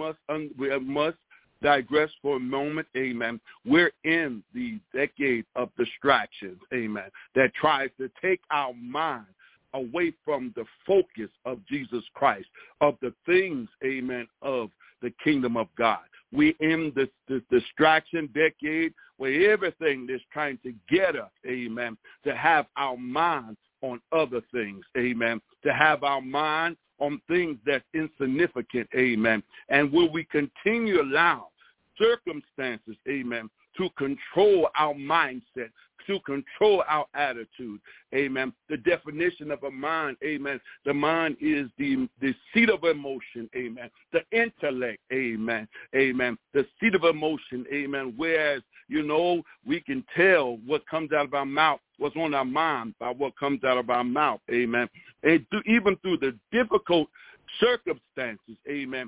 we must digress for a moment, amen. We're in the decade of distractions, amen, that tries to take our mind away from the focus of Jesus Christ, of the things, amen, of the kingdom of God. We're in the distraction decade where everything is trying to get us, amen, to have our mind on other things, amen, to have our mind on things that's insignificant, amen. And will we continue to allow circumstances, amen, to control our mindset, to control our attitude, amen. The definition of a mind, amen, the mind is the seat of emotion, amen, the intellect, amen, amen, the seat of emotion, amen, whereas, we can tell what comes out of our mouth, what's on our mind by what comes out of our mouth, amen. And even through the difficult circumstances, amen,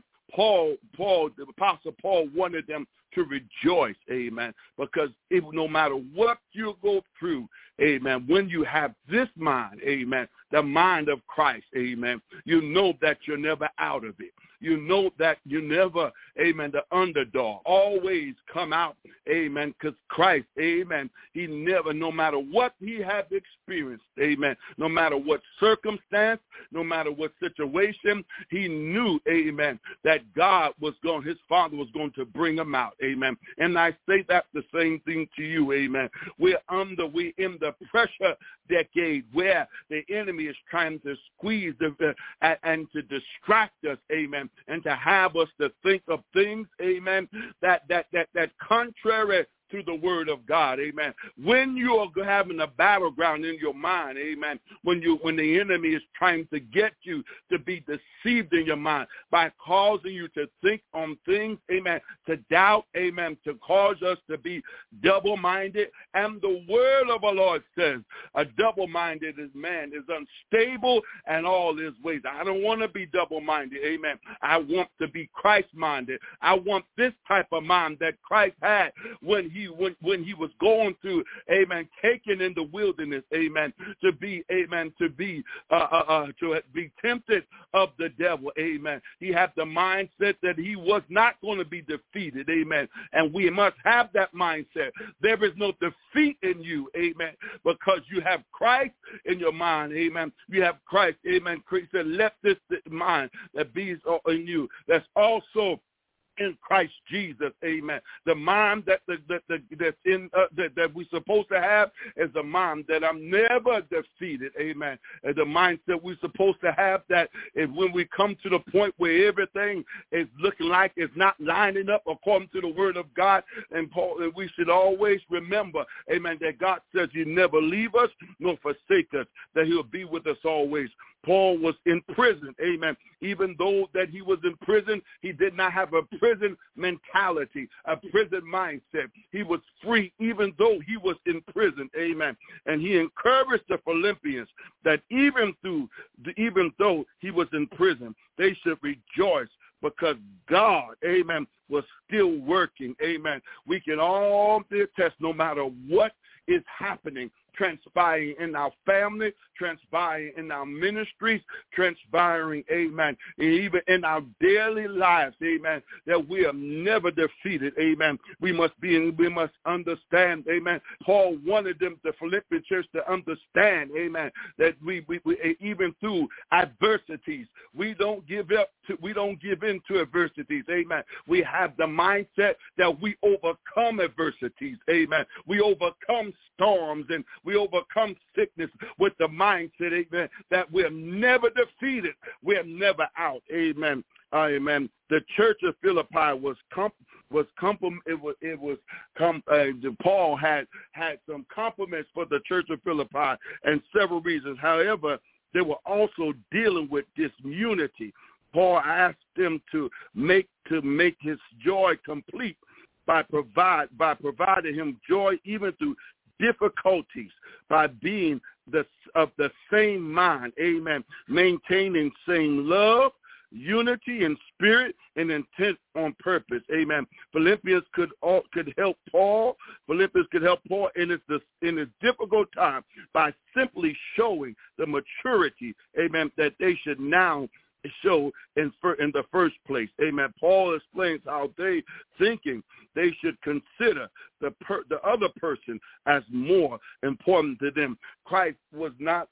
the Apostle Paul wanted them to rejoice, amen, because no matter what you go through, amen, when you have this mind, amen, the mind of Christ, amen, you know that you're never out of it. You know that you never, amen, the underdog always come out, amen, because Christ, amen, he never, no matter what he had experienced, amen, no matter what circumstance, no matter what situation, he knew, amen, that his Father was going to bring him out, amen. And I say that the same thing to you, amen. We're in the pressure decade where the enemy is trying to squeeze and to distract us, amen, and to have us to think of things, amen, that contrary to the word of God, amen. When you are having a battleground in your mind, amen, when the enemy is trying to get you to be deceived in your mind by causing you to think on things, amen, to doubt, amen, to cause us to be double-minded. And the word of the Lord says a double-minded man is unstable in all his ways. I don't want to be double-minded, amen. I want to be Christ-minded. I want this type of mind that Christ had when he was going through, amen, taken in the wilderness, amen, to be tempted of the devil, amen. He had the mindset that he was not going to be defeated, amen. And we must have that mindset. There is no defeat in you, amen, because you have Christ in your mind, amen. You have Christ, amen. Christ said, let this mind that be in you, that's also in Christ Jesus, amen. The mind that we're supposed to have is the mind that I'm never defeated, amen. And the mindset we're supposed to have that is when we come to the point where everything is looking like it's not lining up according to the word of God, and we should always remember, amen, that God says he never leave us nor forsake us, that he'll be with us always. Paul was in prison, amen. Even though that he was in prison, he did not have a prison mentality, a prison mindset. He was free even though he was in prison, amen. And he encouraged the Philippians that even though he was in prison, they should rejoice because God, amen, was still working. Amen. We can all attest, no matter what is happening, transpiring in our family, transpiring in our ministries, transpiring, amen, even in our daily lives, amen, that we are never defeated, amen. We must understand, amen. Paul wanted them, the Philippian church, to understand, amen, that we even through adversities, we don't give in to adversities, amen. We have the mindset that we overcome adversities, amen. We overcome storms and we overcome sickness with the mindset, amen, that we're never defeated. We're never out, amen. Amen. The church of Philippi Paul had some compliments for the church of Philippi and several reasons. However, they were also dealing with disunity. Paul asked them to make his joy complete by providing him joy even through difficulties, by being of the same mind, amen, maintaining same love, unity in spirit and intent on purpose, amen. Philippians could help Paul. Philippians could help Paul in his difficult time by simply showing the maturity, amen, that they should now show in the first place, amen. Paul explains how they should consider the other person as more important to them. Christ was not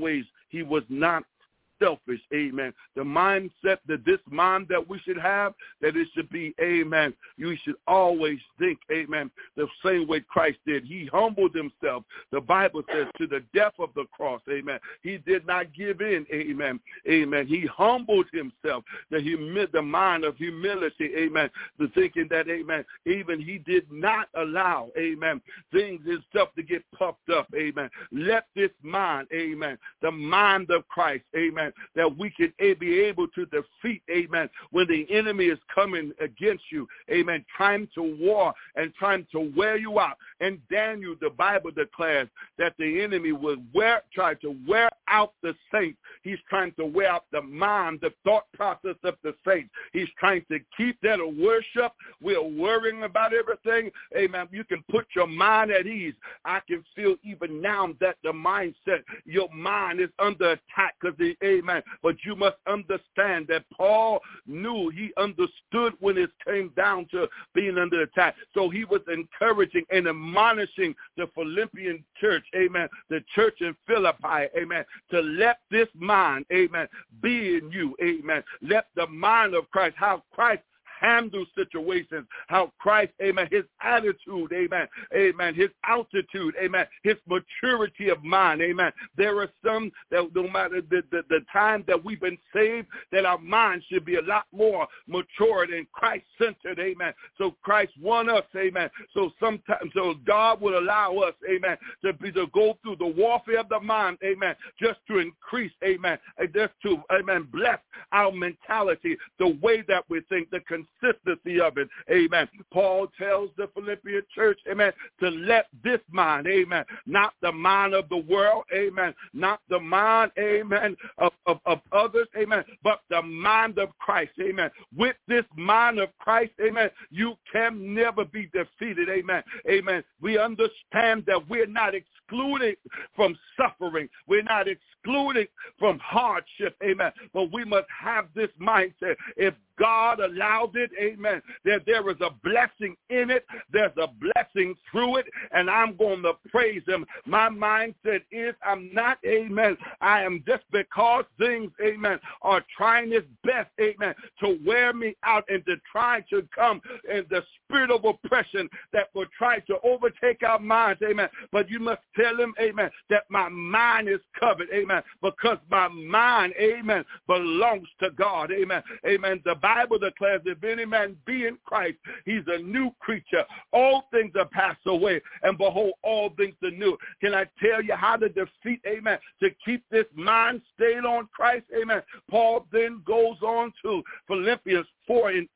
selfish, amen. The mindset, this mind that we should have, that it should be, amen, you should always think, amen, the same way Christ did. He humbled himself. The Bible says to the death of the cross, amen. He did not give in, amen, amen. He humbled himself, the mind of humility, amen, the thinking that, amen, even he did not allow, amen, things himself to get puffed up, amen. Let this mind, amen, the mind of Christ, amen, that we can be able to defeat, amen, when the enemy is coming against you, amen, trying to war and trying to wear you out. And Daniel, the Bible declares that the enemy will try to wear out the saints. He's trying to wear out the mind, the thought process of the saints. He's trying to keep that a worship. We're worrying about everything, amen. You can put your mind at ease. I can feel even now that the mindset, your mind is under attack because amen. But you must understand that Paul knew, he understood when it came down to being under attack. So he was encouraging and admonishing the Philippian church, amen, the church in Philippi, amen, to let this mind, amen, be in you, amen. Let the mind of Christ, how Christ handle situations, how Christ, amen, his attitude, amen, amen, his altitude, amen, his maturity of mind, amen. There are some that no matter the time that we've been saved, that our mind should be a lot more matured and Christ-centered, amen. So Christ wants us, amen. So sometimes, so God will allow us, amen, to go through the warfare of the mind, amen, just to increase, amen, and just to, amen, bless our mentality, the way that we think, the consistency of it, amen. Paul tells the Philippian church, amen, to let this mind, amen, not the mind of the world, amen, not the mind, amen, of others, amen, but the mind of Christ, amen. With this mind of Christ, amen, you can never be defeated, amen, amen. We understand that we're not excluded from suffering. We're not excluded from hardship, amen, but we must have this mindset. If God allowed it, amen, that there is a blessing in it, there's a blessing through it, and I'm going to praise him. My mindset is I'm not, amen, I am just because things, amen, are trying its best, amen, to wear me out and to try to come in the spirit of oppression that will try to overtake our minds, amen, but you must tell him, amen, that my mind is covered, amen, because my mind, amen, belongs to God, amen, amen. The Bible declares if any man be in Christ, he's a new creature. All things are passed away, and behold, all things are new. Can I tell you how to defeat, amen, to keep this mind stayed on Christ, amen? Paul then goes on to Philippians 4:8,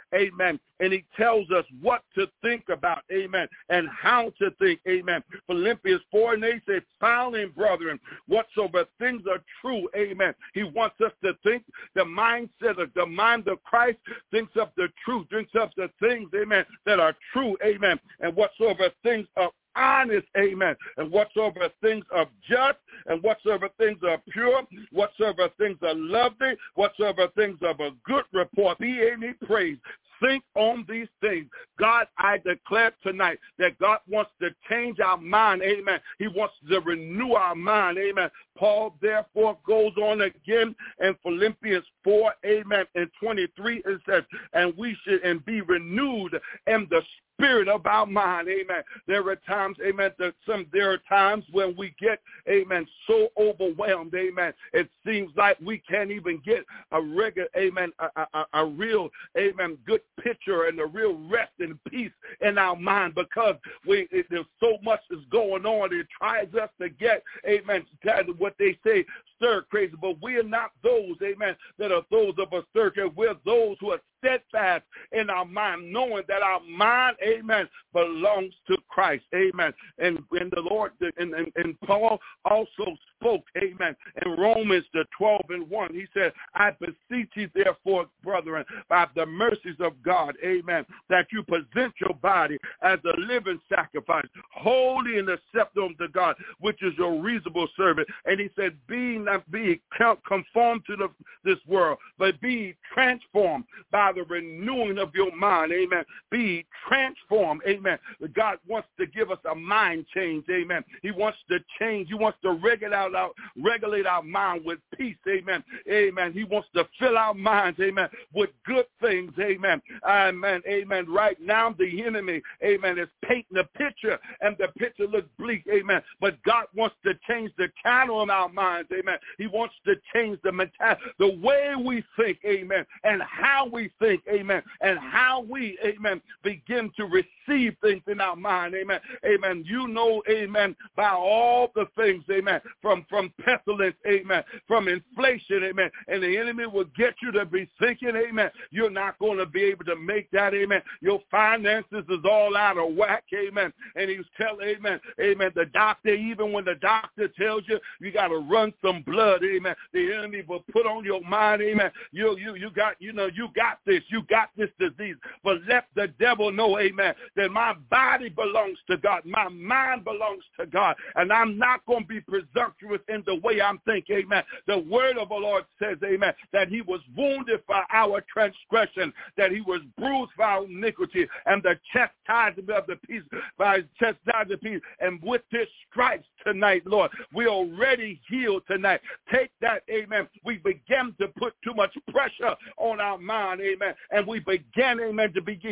amen, and he tells us what to think about, amen, and how to think, amen. Philippians 4:8 says, finally, brethren, whatsoever things are true, amen. He wants us to think the mindset of the mind of Christ, thinks of the truth, thinks of the things, amen, that are true, amen, and whatsoever things are honest, amen, and whatsoever things are just, and whatsoever things are pure, whatsoever things are lovely, whatsoever things of a good report, be any praise. Think on these things. God, I declare tonight that God wants to change our mind, amen. He wants to renew our mind, amen. Paul, therefore, goes on again in Philippians 4, amen, and 23, it says, and we should and be renewed in the spirit of our mind, amen. There are times, amen, there are times when we get, amen, so overwhelmed, amen. It seems like we can't even get a regular, amen, a real, amen, good picture and a real rest and peace in our mind because there's so much is going on. It tries us to get, amen, what they say, stir crazy, but we are not those, amen, that are those of us stir crazy. We're those who are steadfast in our mind, knowing that our mind, amen, belongs to Christ, amen. And the Lord, and Paul also spoke, amen, in Romans the 12:1. He said, I beseech you, therefore, brethren, by the mercies of God, amen, that you present your body as a living sacrifice, holy and acceptable to God, which is your reasonable service. And he said, not be conformed to this world, but be transformed by the renewing of your mind, amen. Be transformed, amen. God wants to give us a mind change, amen. He wants to change. He wants to regulate our mind with peace, amen. Amen. He wants to fill our minds, amen, with good things, amen. Amen. Amen. Right now, the enemy, amen, is painting a picture, and the picture looks bleak, amen. But God wants to change the channel in our minds, amen. He wants to change the mentality, the way we think, amen, and how we think, amen, and how we, amen, begin to receive things in our mind, amen. Amen. You know, amen, by all the things, amen, from pestilence, amen, from inflation, amen, and the enemy will get you to be thinking, amen, you're not going to be able to make that, amen. Your finances is all out of whack, amen. And he's telling, amen, the doctor, even when the doctor tells you you got to run some blood, amen, the enemy will put on your mind, amen, you got this disease. But let the devil know, amen, that my body belongs to God, my mind belongs to God, and I'm not going to be presumptuous in the way I'm thinking, amen. The word of the Lord says, amen, that he was wounded for our transgression, that he was bruised for our iniquity, and the chastisement of the peace, by his chastisement peace, and with his stripes tonight, Lord, we are already healed tonight. Take that, amen. We began to put too much pressure on our mind, amen, and we began, amen, to be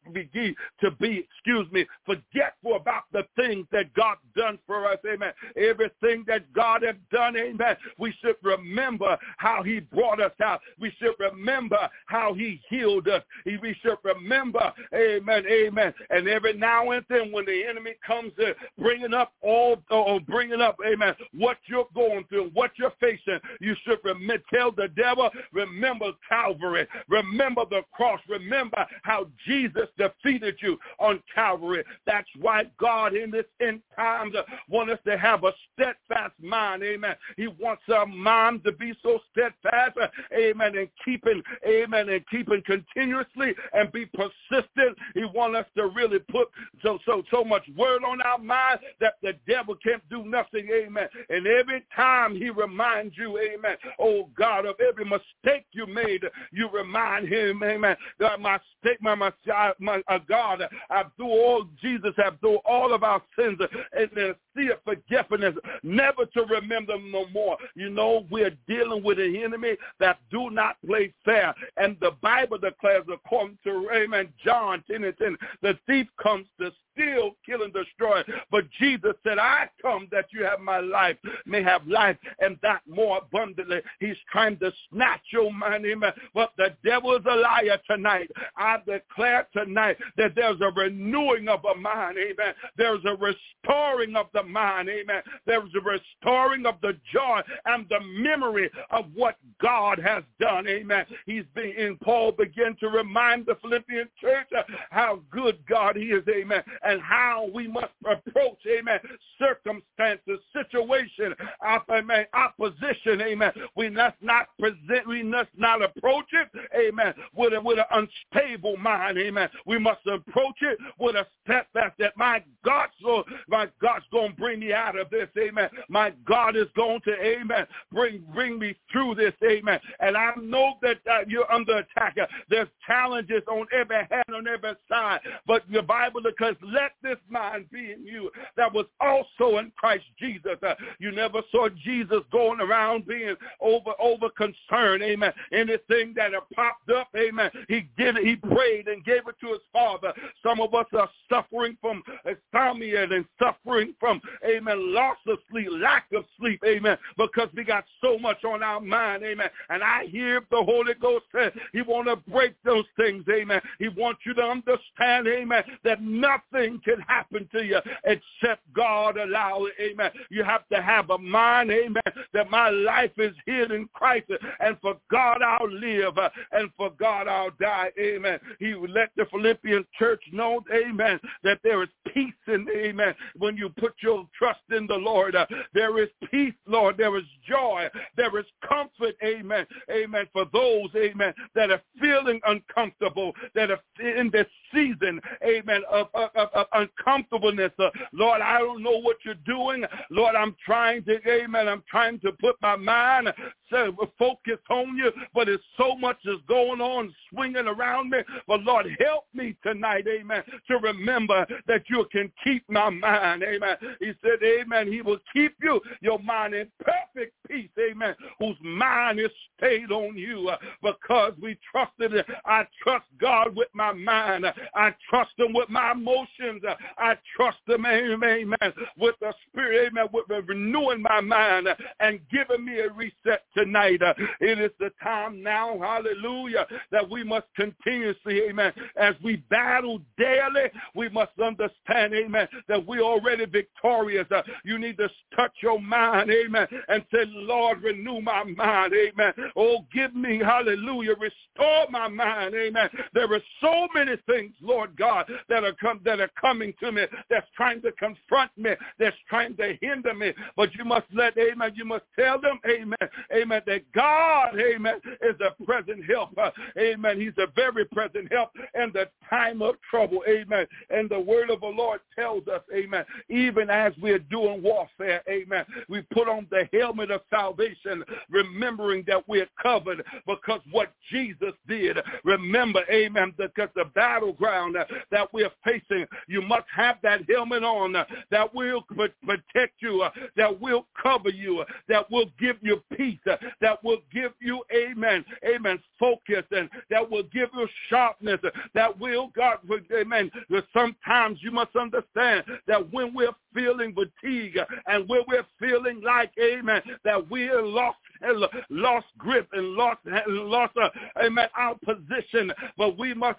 forgetful about the things that God done for us, amen. Everything that God has done, amen, we should remember how he brought us out. We should remember how he healed us. We should remember, amen, and every now and then when the enemy comes in, bringing up, amen, what you're going through, what you're facing, you should tell the devil, remember Calvary, remember the cross, remember how Jesus defeated you on Calvary. That's why God in this end times wants us to have a steadfast mind, amen. He wants our mind to be so steadfast, amen, and keeping continuously and be persistent. He wants us to really put so much word on our mind that the devil can't do nothing, amen. And every time he reminds you, amen, oh God, of every mistake you made, you remind him, amen, that my God, Jesus have through all of our sins and then see it forgiveness, never to remember them no more. You know, we're dealing with an enemy that do not play fair. And the Bible declares, according to, amen, John 10:10, the thief comes to steal, kill, and destroy. But Jesus said, I come that you have my life, may have life, and that more abundantly. He's trying to snatch your mind, amen. But the devil is a liar tonight. I declare tonight that there's a renewing of a mind, amen. There's a restoring of the mind, amen. There's a restoring of the joy and the memory of what God has done, amen. Paul began to remind remind the Philippian church how good God is, amen, and how we must approach, amen, circumstances, situation, opposition, amen. We must not approach it, amen, with an unstable mind, amen. We must approach it with a step that my God's going to bring me out of this, amen. My God is going to, amen, bring me through this, amen. And I know that you're under attack. There's challenges on every hand, on every side. But the Bible declares, let this mind be in you that was also in Christ Jesus. You never saw Jesus going around being over concerned, amen. Anything that had popped up, amen, he did it. He prayed and gave it to his Father. Some of us are suffering from insomnia and suffering from, amen, loss of sleep, lack of sleep, amen, because we got so much on our mind, amen. And I hear the Holy Ghost say he want to break those things, amen. He wants you to understand, amen, that nothing can happen to you except God allow it, amen. You have to have a mind, amen, that my life is hid in Christ, and for God I'll live, and for God I'll die, amen. He let the Philippian church know, amen, that there is peace in, amen, when you put your trust in the Lord. There is peace, Lord. There is joy. There is comfort, amen, amen, for those, amen, that are feeling uncomfortable, that are in this season, amen, of uncomfortableness. Lord, I don't know what you're doing. Lord, I'm trying to put my mind focus on you, but there's so much is going on, swinging around me. But Lord, help me tonight, amen, to remember that you can keep my mind, amen. He said, amen, he will keep your mind in perfect peace, amen, whose mind is stayed on you, because we trusted it. I trust God with my mind. I trust him with my emotions. I trust him, amen, with the Spirit, amen, with renewing my mind and giving me a reset tonight. It is the time now, hallelujah, that we must continuously, amen, as we battle daily, we must understand, amen, that we're already victorious. You need to touch your mind, amen, and say, Lord, renew my mind, amen. Oh, give me, hallelujah, restore my mind, amen. There are so many things, Lord God, that are coming to me, that's trying to confront me, that's trying to hinder me, but you must amen, you must tell them, amen, amen, that God, amen, is a present help, amen. He's a very present help in the time of trouble, amen. And the word of the Lord tells us, amen, even as we're doing warfare, amen, we put on the helmet of salvation, remembering that we're covered because what Jesus did. Remember, amen, because the battleground that we're facing, you must have that helmet on that will protect you, that will cover you, that will give you peace, that will give you, amen, focus, and that will give you sharpness, that will, God, amen. Sometimes you must understand that when we're feeling fatigue and when we're feeling like, amen, that we're lost grip and lost amen, our position, but we must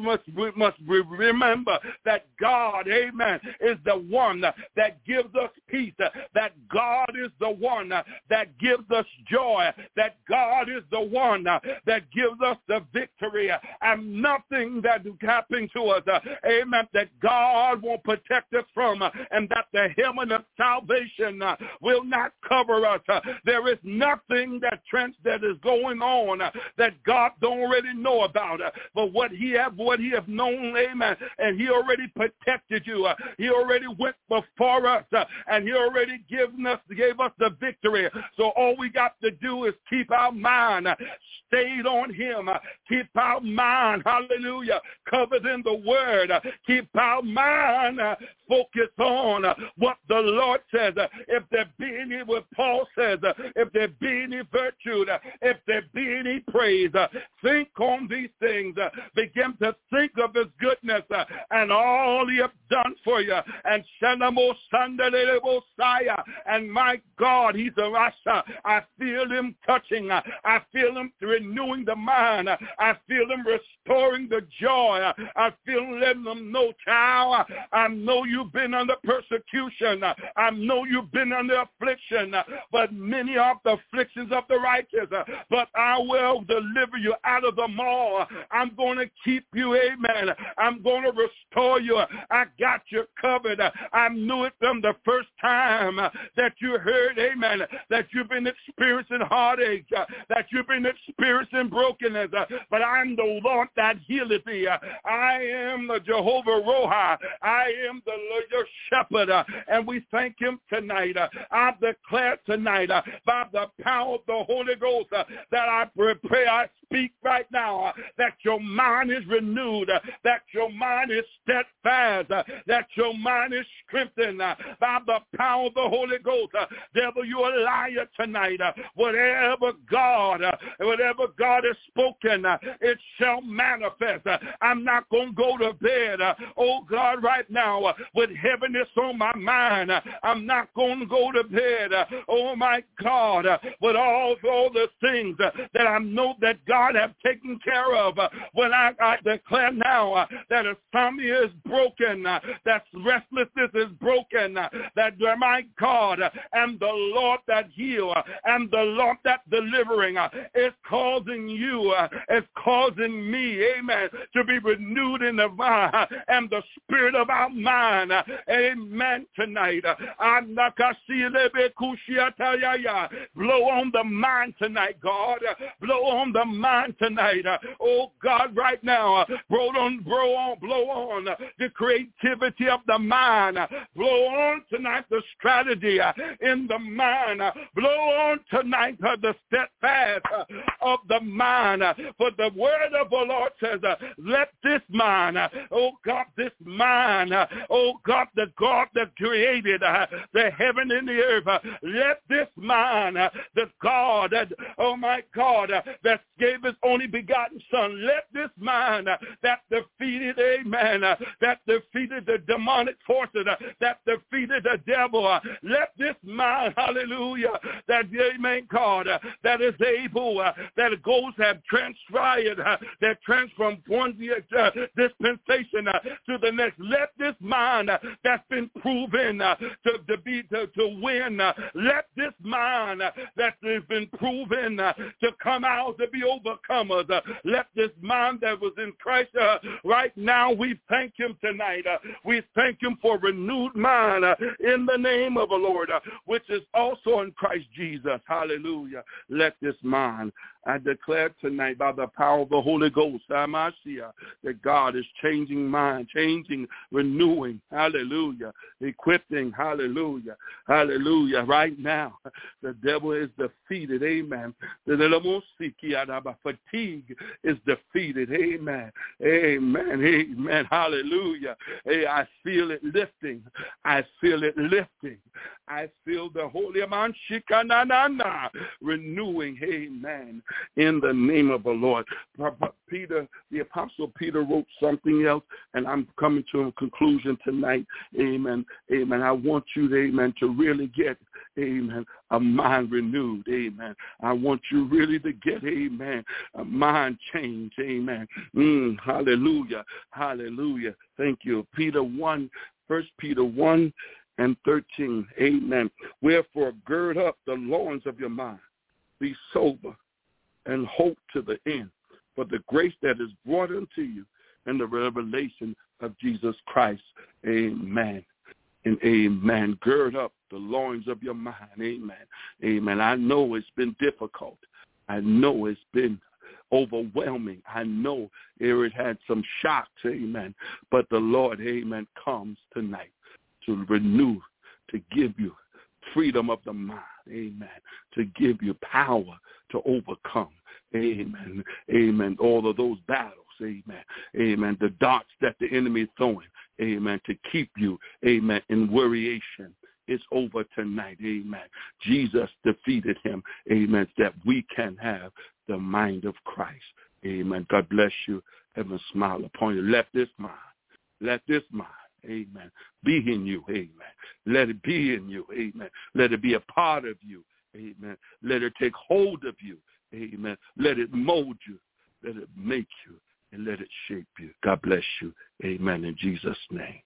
remember that God, amen, is the one that gives us peace, that God is the one that gives us joy, that God is the one that gives us the victory, and nothing that is happening to us, amen, that God won't protect us from, and that the helmet of salvation will not cover us. There is nothing that is going on that God don't already know about, but what he have known, amen, and he already protected you. He already went before us, and he already gave us the victory. So all we got to do is keep our mind stayed on him, keep our mind, hallelujah, covered in the word, keep our mind focused on what the Lord says. If there be any, what Paul says, if there be any virtue, if there be any praise, think on these things. Begin to think of his goodness and all he has done for you. And and my God, he's a Rasha. I feel him touching. I feel him renewing the mind. I feel him restoring the joy. I feel him letting them know, child, I know you've been under persecution. I know you've been under affliction, but many are the afflictions of the righteous. But I will deliver you out of them all. I'm going to keep you, amen. I'm going to restore you. I got you covered. I knew it from the first time that you heard, amen, that you've been experiencing heartache, that you've been experiencing brokenness, but I'm the Lord that healeth thee. I am the Jehovah Roha. I am the Lord your shepherd, and we thank him tonight. I declare tonight by the power of the Holy Ghost that I pray, I speak right now that your mind is renewed, that your mind is steadfast, that your mind is strengthened by the power of the Holy Ghost. Devil, you're a liar tonight. Whatever God has spoken, it shall manifest. I'm not going to go to bed, oh God, right now with heaviness on my mind. I'm not going to go to bed, oh my God, with all the things that I know that God have taken care of. When I declare now that insomnia is broken, that restlessness is broken, that my God and the Lord that heal and the Lord that delivering is causing you, is causing me, amen, to be renewed in the mind and the spirit of our mind, amen, tonight. Blow on the mind tonight, God. Blow on the mind tonight. Oh God, right now, blow on the creativity of the mind. Blow on tonight the strategy in the mind. Blow on tonight the steadfast of the mind. For the word of the Lord says, let this mind, oh God, this mind, oh God, the God that created the heaven and the earth, let this mind, the God that, oh my God, that gave his only begotten son, let this mind that defeated, amen, that defeated the demonic forces, that defeated the devil, let this mind, hallelujah, that, amen, God, that is able, that goes have transpired, that transformed one dispensation to the next. Let this mind that's been proven to win, let this mind that has been proven to come out to be overcomers, let this mind that was in Christ right now, we thank him tonight. We thank him for renewed mind in the name of the Lord, which is also in Christ Jesus. Hallelujah. Let this mind, I declare tonight by the power of the Holy Ghost, that God is changing mind, changing, renewing, hallelujah, equipping, hallelujah, hallelujah. Right now, the devil is defeated, amen. The fatigue is defeated, amen, amen, amen, hallelujah. Hey, I feel it lifting. I feel it lifting. I feel the Holy Man renewing, amen, in the name of the Lord. Peter, the Apostle Peter wrote something else, and I'm coming to a conclusion tonight, amen, amen. I want you, amen, to really get, amen, a mind renewed, amen. I want you really to get, amen, a mind change, amen. Hallelujah, hallelujah. Thank you. 1 Peter 1 and 13, amen. Wherefore gird up the loins of your mind, be sober, and hope to the end for the grace that is brought unto you in the revelation of Jesus Christ, amen. And amen. Gird up the loins of your mind, amen. Amen. I know it's been difficult. I know it's been overwhelming. I know it had some shocks, amen. But the Lord, amen, comes tonight to renew, to give you freedom of the mind, amen, to give you power to overcome, amen, amen, all of those battles, amen, amen, the darts that the enemy is throwing, amen, to keep you, amen, in worryation. It's over tonight, amen. Jesus defeated him, amen, that we can have the mind of Christ, amen. God bless you. Heaven smile upon you. Let this mind, Amen. Be in you. Amen. Let it be in you. Amen. Let it be a part of you. Amen. Let it take hold of you. Amen. Let it mold you. Let it make you. And let it shape you. God bless you. Amen. In Jesus' name.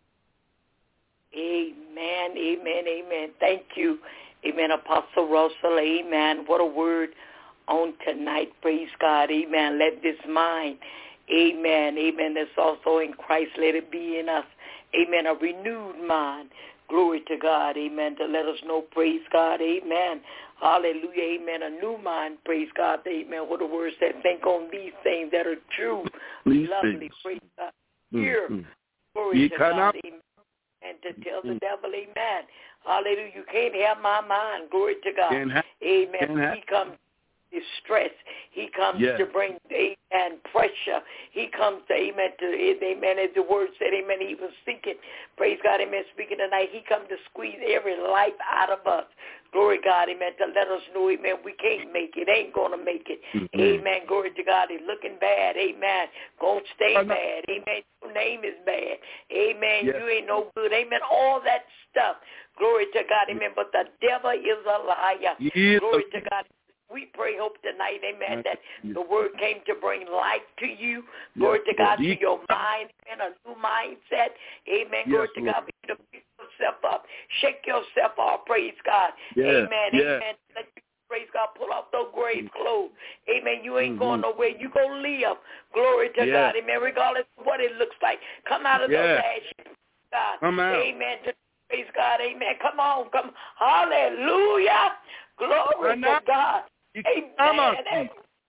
Amen. Amen. Amen. Thank you. Amen. Apostle Russell. Amen. What a word on tonight. Praise God. Amen. Let this mind. Amen. Amen. That's also in Christ. Let it be in us. Amen. A renewed mind. Glory to God. Amen. To let us know. Praise God. Amen. Hallelujah. Amen. A new mind. Praise God. Amen. What the word said. Think on these things that are true. These lovely. Things. Praise God. Here. Mm-hmm. Glory to God. Amen. And to tell the devil, amen. Hallelujah. You can't have my mind. Glory to God. Amen. He comes to stress. He comes to bring, amen, pressure. He comes to, amen, as the word said, amen, he was seeking. Praise God, amen, speaking tonight. He comes to squeeze every life out of us. Glory God, amen, to let us know, amen, we can't make it, ain't going to make it. Mm-hmm. Amen, glory to God, he's looking bad, amen, going to stay bad, amen, your name is bad, amen, you ain't no good, amen, all that stuff. Glory to God, amen, but the devil is a liar. Glory to God. We pray, hope tonight, amen, that the word came to bring light to you. Glory to God, to your mind, and a new mindset. Amen. Glory to God, for you to pick yourself up. Shake yourself off. Praise God. Amen. Amen. Let you, praise God, pull off those grave clothes. Amen. You ain't going nowhere. You going to live. Glory to God. Amen. Regardless of what it looks like. Come out of those ashes. God. Come out. Amen. Praise God. Amen. Come on. Come. Hallelujah. Glory to God. Amen. Amen.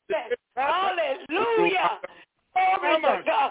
Hallelujah. Glory to God.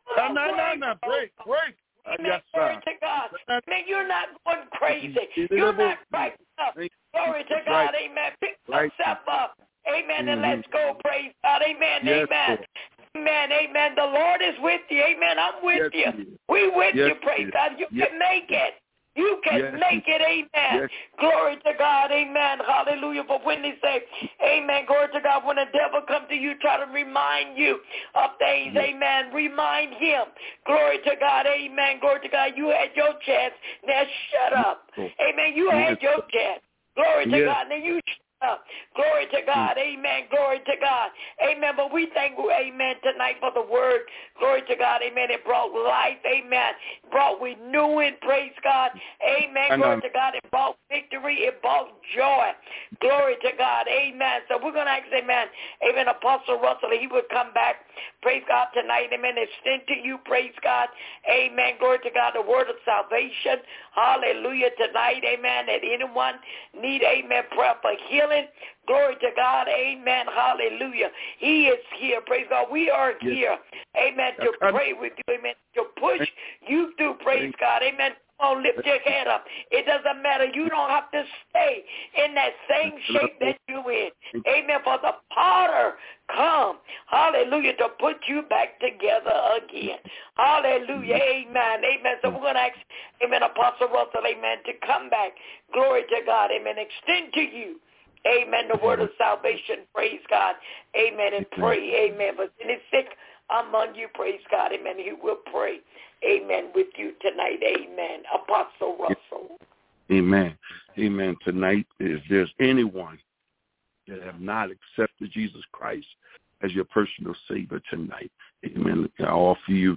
Break. Amen. Glory to God. Amen. You're not going crazy. You're not right up. Glory to God. Amen. Pick yourself up. Amen. And let's go. Praise God. Amen. Amen. Amen. Amen. The Lord is with you. Amen. I'm with you. We with you. Praise God. You can make it. You can make it, amen. Glory to God, amen. Hallelujah. But when they say, amen, glory to God, when the devil comes to you, try to remind you of things, amen, remind him. Glory to God, amen. Glory to God, you had your chance. Now shut up. Amen. You had your chance. Glory to God. Now you up. Glory to God. Amen. Glory to God. Amen. But we thank you, amen, tonight for the word. Glory to God. Amen. It brought life. Amen. It brought renewing. Praise God. Amen. Glory to God. It brought victory. It brought joy. Glory to God. Amen. So we're going to ask, amen, amen, Apostle Russell, he would come back. Praise God tonight. Amen. Extend to you. Praise God. Amen. Glory to God. The word of salvation. Hallelujah. Tonight. Amen. That anyone need, amen, prayer for healing. Glory to God. Amen. Hallelujah. He is here. Praise God. We are here. Amen. To pray with you. Amen. To push you through. Praise God. Amen. Come on, lift your head up. It doesn't matter. You don't have to stay in that same shape that you're in. Amen. For the potter come, hallelujah, to put you back together again. Hallelujah. Amen. Amen. So we're going to ask, amen, Apostle Russell, amen, to come back. Glory to God. Amen. Extend to you, amen, the word of salvation. Praise God. Amen. And pray. Amen. But any sick among you, praise God. Amen. He will pray. Amen. With you tonight. Amen. Apostle Russell. Amen. Amen. Tonight, if there's anyone that have not accepted Jesus Christ as your personal Savior tonight, amen, I offer you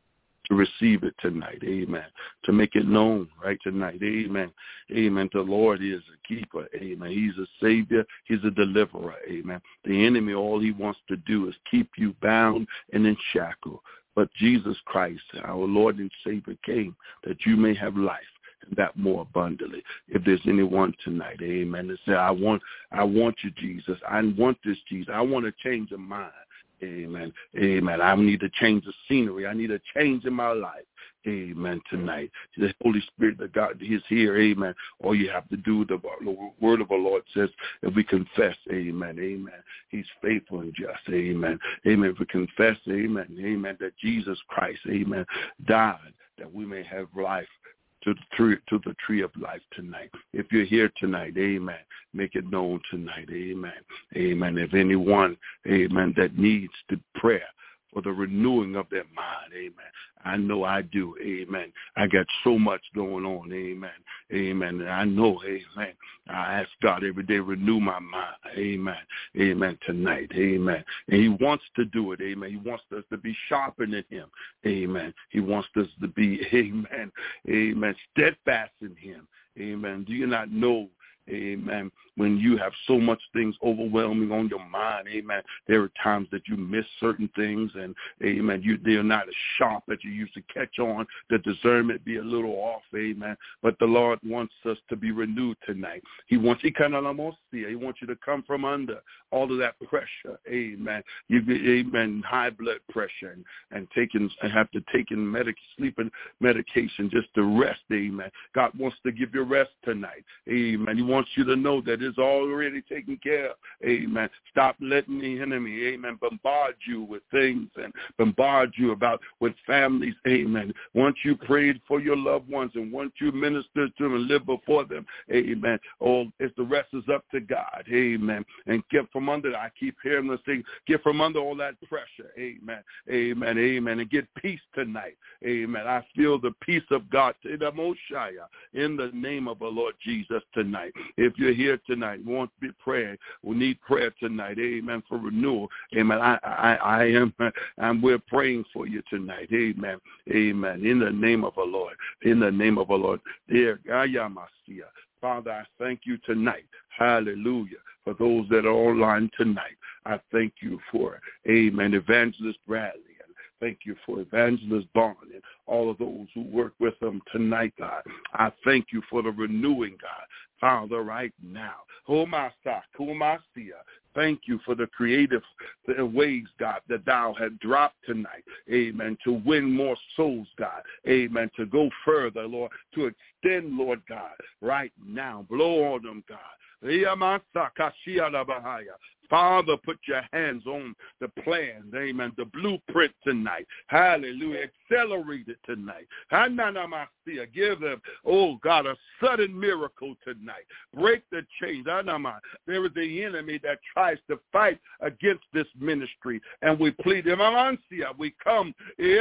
to receive it tonight, amen, to make it known right tonight, amen, amen. The Lord is a keeper, amen. He's a Savior. He's a deliverer, amen. The enemy, all he wants to do is keep you bound and in shackle. But Jesus Christ, our Lord and Savior, came that you may have life, and that more abundantly. If there's anyone tonight, amen, that say, I want you, Jesus. I want this, Jesus. I want to change of mind. Amen. Amen. I need to change the scenery. I need a change in my life. Amen. Tonight, the Holy Spirit of God is here. Amen. All you have to do, the word of the Lord says, if we confess, amen, amen, he's faithful and just. Amen. Amen. If we confess, amen, amen, that Jesus Christ, amen, died that we may have life to the tree of life tonight. If you're here tonight, amen, make it known tonight, amen, amen. If anyone, amen, that needs the prayer for the renewing of their mind. Amen. I know I do. Amen. I got so much going on. Amen. Amen. And I know, amen, I ask God every day, renew my mind. Amen. Amen. Tonight. Amen. And he wants to do it. Amen. He wants us to be sharpened in him. Amen. He wants us to be, amen, amen, steadfast in him. Amen. Do you not know, amen, when you have so much things overwhelming on your mind, amen, there are times that you miss certain things, and, amen, they're not as sharp as you used to catch on. The discernment be a little off, amen. But the Lord wants us to be renewed tonight. He wants you to come from under all of that pressure, amen. Amen, high blood pressure and have to take sleeping medication just to rest, amen. God wants to give you rest tonight, amen. He wants you to know that it's already taken care of. Amen. Stop letting the enemy, amen, bombard you with things and bombard you with families. Amen. Once you prayed for your loved ones and once you ministered to them and live before them, amen, the rest is up to God. Amen. And get from under, I keep hearing this thing, get from under all that pressure. Amen. Amen. Amen. And get peace tonight. Amen. I feel the peace of God in the name of the Lord Jesus tonight. If you're here tonight, want to be praying, we need prayer tonight, amen, for renewal, amen. We're praying for you tonight, amen, amen, in the name of the Lord, in the name of the Lord. Dear Father, I thank you tonight, hallelujah, for those that are online tonight. I thank you for, amen, Evangelist Bradley. Thank you for Evangelist Bond and all of those who work with them tonight, God. I thank you for the renewing, God. Father, right now. Thank you for the creative ways, God, that thou had dropped tonight. Amen. To win more souls, God. Amen. To go further, Lord. To extend, Lord God, right now. Blow on them, God. Father, put your hands on the plan, amen, the blueprint tonight. Hallelujah. Accelerate it tonight. Give them, oh God, a sudden miracle tonight. Break the chains. There is the enemy that tries to fight against this ministry, and we plead, we come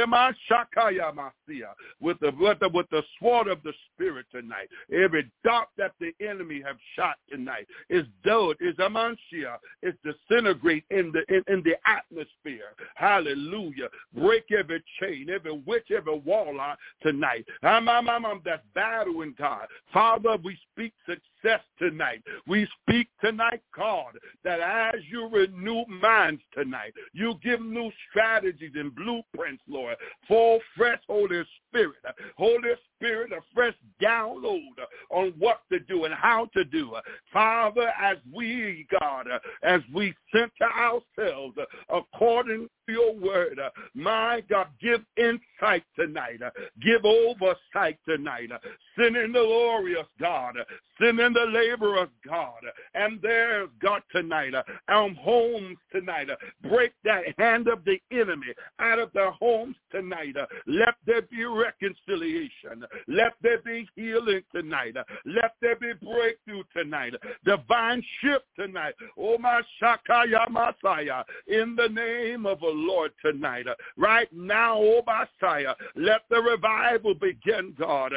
with the sword of the Spirit tonight. Every dart that the enemy have shot tonight is dead, is disintegrate in the atmosphere. Hallelujah. Break every chain, every witch, every warlock tonight. That's battling, God. Father, we speak success tonight. We speak tonight, God, that as you renew minds tonight, you give new strategies and blueprints, Lord, for fresh Holy Spirit. Holy Spirit, a fresh download on what to do and how to do. Father, as we, God, as we center ourselves according to your word, my God, give insight tonight. Give oversight tonight. Send in the glorious God. Send in the laborers, God. And there's God tonight. Our homes tonight. Break that hand of the enemy out of their homes tonight. Let there be reconciliation. Let there be healing tonight. Let there be breakthrough tonight. Divine shift tonight. Oh, my Shakaya Messiah. In the name of the Lord tonight. Right now, oh, Messiah. Let the revival begin, God.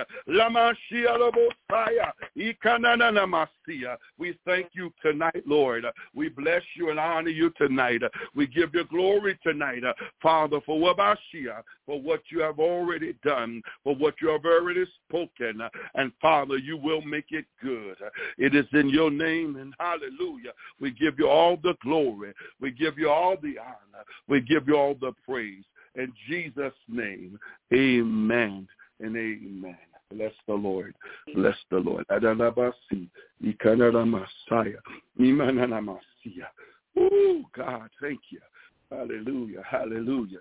We thank you tonight, Lord. We bless you and honor you tonight. We give you glory tonight, Father, for what you have already done, for what you have already spoken. And Father, you will make it good. It is in your name, and hallelujah. We give you all the glory. We give you all the honor. We give you all the praise. In Jesus' name, amen and amen. Bless the Lord. Bless the Lord. Oh, God, thank you. Hallelujah, hallelujah.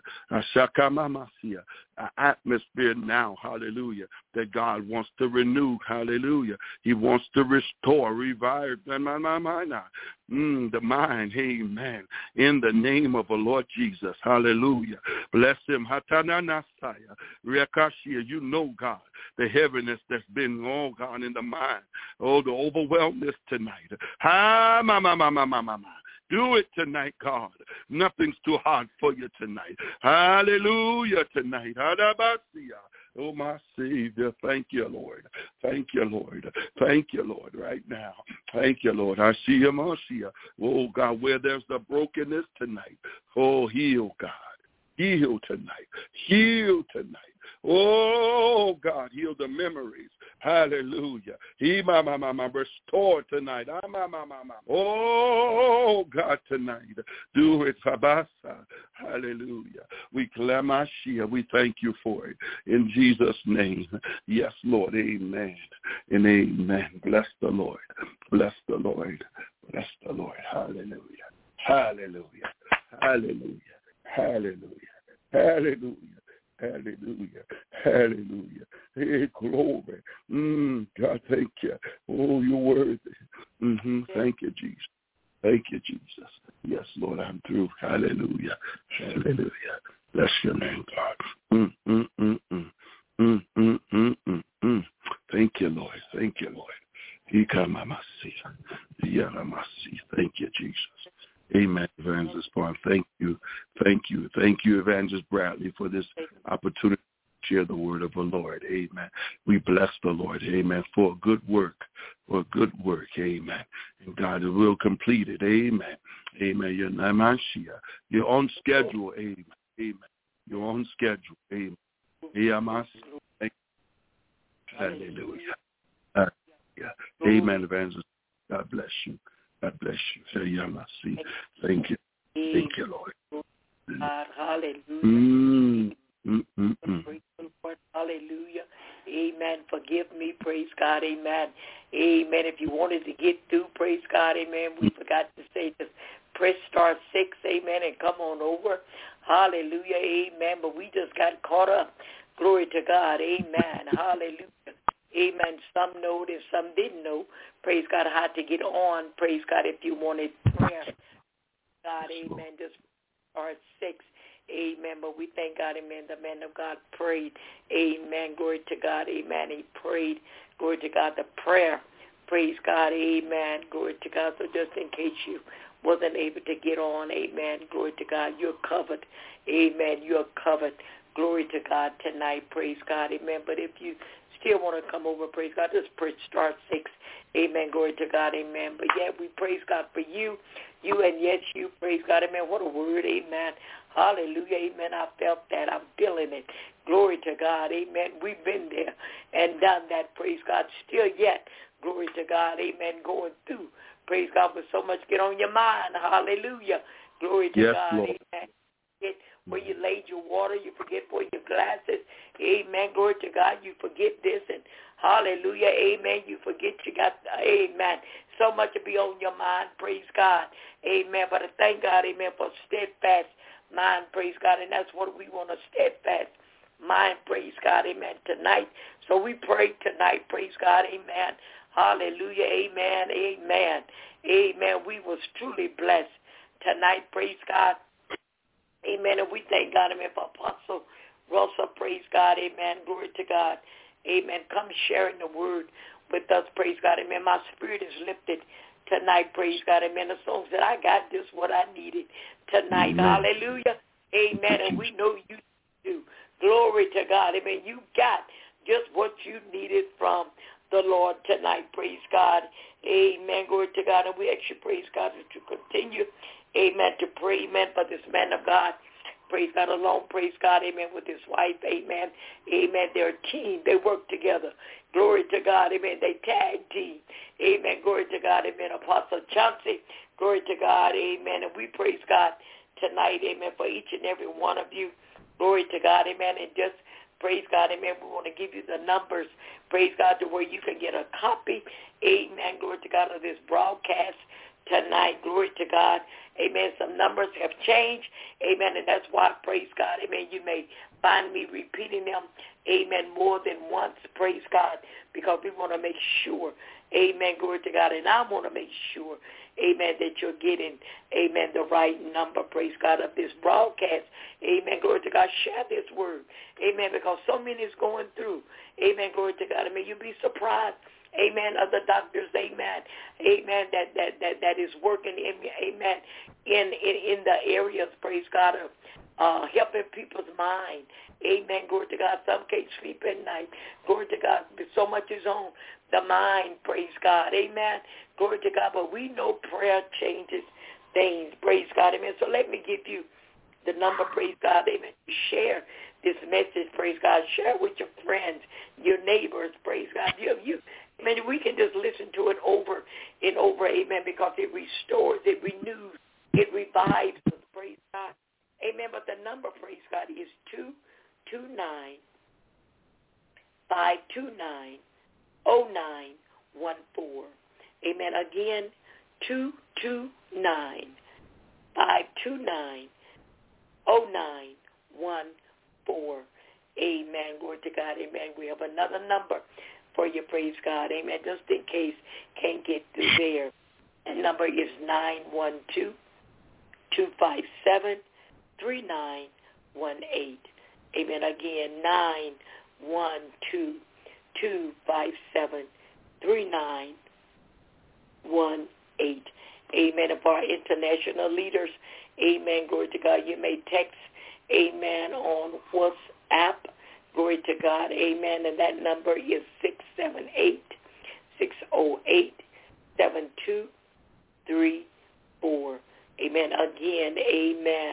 An atmosphere now, hallelujah, that God wants to renew, hallelujah. He wants to restore, revive the mind, amen. In the name of the Lord Jesus, hallelujah. Bless him. You know, God, the heaviness that's been, oh God, in the mind, oh, the overwhelmness tonight. Do it tonight, God. Nothing's too hard for you tonight. Hallelujah tonight. Oh, my Savior, thank you, Lord. Thank you, Lord. Thank you, Lord, right now. Thank you, Lord. I see him, I see you. Oh, God, where there's the brokenness tonight. Oh, heal, God. Heal tonight. Heal tonight. Oh, God, heal the memories. Hallelujah. Restore tonight. Oh, God, tonight. Do it, Fabasa. Hallelujah. We clamashia. We thank you for it. In Jesus' name. Yes, Lord. Amen. And amen. Bless the Lord. Bless the Lord. Bless the Lord. Hallelujah. Hallelujah. Hallelujah. Hallelujah. Hallelujah. Hallelujah. Hallelujah. Hey, glory. God, thank you. Oh, you're worthy. Thank you, Jesus. Thank you, Jesus. Yes, Lord, I'm through. Hallelujah. Hallelujah. Bless your name, God. Thank you, Lord. Thank you, Lord. Thank you, Jesus. Amen, Evangelist Barnes. Thank you. Thank you. Thank you, Evangelist Bradley, for this opportunity to share the word of the Lord. Amen. We bless the Lord. Amen. For a good work. For a good work. Amen. And God will complete it. Amen. Amen. You're on schedule. Amen. Amen. You're on schedule. Amen. Hallelujah. Amen, Evangelist. God bless you. God bless you. Thank you. Thank you, Lord. God, hallelujah. Praise the Lord. Hallelujah. Amen. Forgive me. Praise God. Amen. Amen. If you wanted to get through, praise God. Amen. We forgot to say just press star 6. Amen. And come on over. Hallelujah. Amen. But we just got caught up. Glory to God. Amen. Hallelujah. Amen. Some know it, some didn't know. Praise God, how to get on. Praise God, if you wanted prayer. God, amen. Just start 6. Amen. But we thank God, amen. The man of God prayed. Amen. Glory to God. Amen. He prayed. Glory to God. The prayer. Praise God. Amen. Glory to God. So just in case you wasn't able to get on, amen. Glory to God. You're covered. Amen. You're covered. Glory to God tonight. Praise God. Amen. But if you still want to come over, praise God, just press star 6. Amen. Glory to God. Amen. But yeah, we praise God for you. You and yes, you. Praise God. Amen. What a word. Amen. Hallelujah. Amen. I felt that. I'm feeling it. Glory to God. Amen. We've been there and done that. Praise God. Still yet. Glory to God. Amen. Going through. Praise God. With so much get on your mind. Hallelujah. Glory to God. Lord. Amen. Where you laid your water, you forget for your glasses. Amen. Glory to God. You forget this and hallelujah. Amen. You forget you got, amen. So much to be on your mind. Praise God. Amen. But I thank God, amen, for steadfast mind. Praise God. And that's what we want, a steadfast mind. Praise God. Amen. Tonight. So we pray tonight. Praise God. Amen. Hallelujah. Amen. Amen. Amen. We was truly blessed tonight. Praise God. Amen. And we thank God, amen, for Apostle Russell. Praise God. Amen. Glory to God. Amen. Come sharing the word with us. Praise God. Amen. My spirit is lifted tonight. Praise God. Amen. The songs that I got, this what I needed tonight. Amen. Hallelujah. Amen. And we know you do. Glory to God. Amen. You got just what you needed from the Lord tonight. Praise God. Amen. Glory to God. And we actually praise God that you continue, amen, to pray, amen, for this man of God. Praise God alone. Praise God, amen, with his wife, amen. Amen. They're a team. They work together. Glory to God, amen. They tag team. Amen. Glory to God, amen. Apostle Chauncey, glory to God, amen. And we praise God tonight, amen, for each and every one of you. Glory to God, amen. And just praise God, amen. We want to give you the numbers, praise God, to where you can get a copy, amen, glory to God, of this broadcast tonight. Glory to God. Amen. Some numbers have changed. Amen. And that's why, praise God, amen, you may find me repeating them, amen, more than once. Praise God. Because we want to make sure, amen, glory to God. And I want to make sure, amen, that you're getting, amen, the right number, praise God, of this broadcast. Amen. Glory to God. Share this word. Amen. Because so many is going through. Amen. Glory to God. I mean, you'll be surprised amen, of the doctors, amen, that is working, amen, in the areas, praise God, of helping people's mind. Amen. Glory to God. Some can't sleep at night. Glory to God. So much is on the mind. Praise God. Amen. Glory to God. But we know prayer changes things. Praise God. Amen. So let me give you the number. Praise God. Amen. Share this message. Praise God. Share with your friends, your neighbors. Praise God. Amen. We can just listen to it over and over. Amen. Because it restores, it renews, it revives us. Praise God. Amen. But the number, praise God, is 229-529-0914. Amen. Again, 229-529-0914. Amen. Glory to God. Amen. We have another number for you, praise God. Amen. Just in case can't get through there. The number is 912-257-3918. Amen. Again, 912-257-3918. Amen. And for our international leaders, amen, glory to God, you may text, amen, on WhatsApp, glory to God, amen, and that number is 678-608-7234. Amen. Again, amen,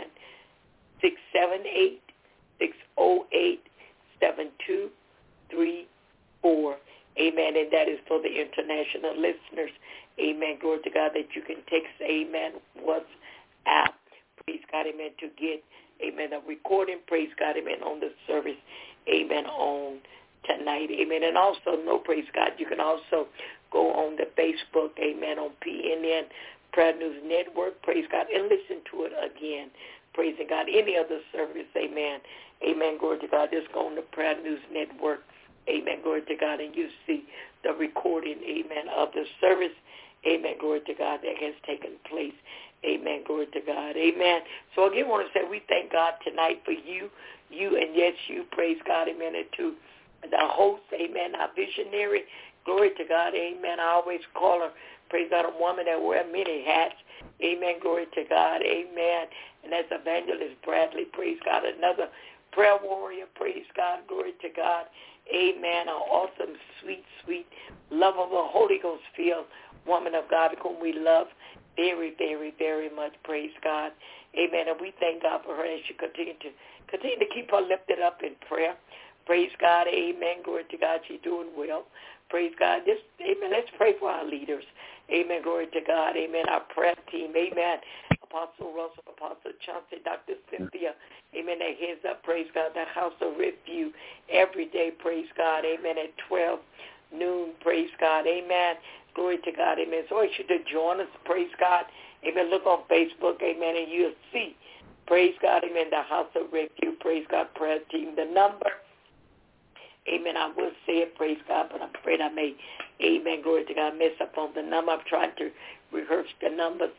678-608-7234. Amen. And that is for the international listeners. Amen. Glory to God that you can text, amen, WhatsApp. Praise God, amen, to get, amen, a recording. Praise God, amen, on the service. Amen, on tonight. Amen. And also, praise God, you can also go on the Facebook, amen, on PNN, Prayer News Network. Praise God, and listen to it again. Praising God. Any other service, amen. Amen. Glory to God. Just go on the Prayer News Network. Amen. Glory to God. And you see the recording, amen, of the service. Amen. Glory to God that has taken place. Amen. Glory to God. Amen. So again, I want to say we thank God tonight for you, and yes, you. Praise God. Amen. And to the host, amen, our visionary. Glory to God. Amen. I always call her, praise God, a woman that wears many hats. Amen. Glory to God. Amen. And that's Evangelist Bradley. Praise God. Another prayer warrior. Praise God. Glory to God. Amen. An awesome, sweet, sweet, lovable, Holy Ghost filled woman of God whom we love very, very, very much. Praise God. Amen. And we thank God for her as she continue to keep her lifted up in prayer. Praise God. Amen. Glory to God. She's doing well. Praise God. Just, amen. Let's pray for our leaders. Amen. Glory to God. Amen. Our prayer team. Amen. Apostle Russell, Apostle Chauncey, Dr. Cynthia. Amen. That heads up. Praise God. That house of review every day. Praise God. Amen. At 12 noon. Praise God. Amen. Glory to God. Amen. So I should join us. Praise God. Amen. Look on Facebook. Amen. And you'll see. Praise God. Amen. The house of review. Praise God. Prayer team. The number. Amen. I will say it, praise God, but I'm afraid I may, amen, glory to God, mess up on the number. I'm trying to rehearse the number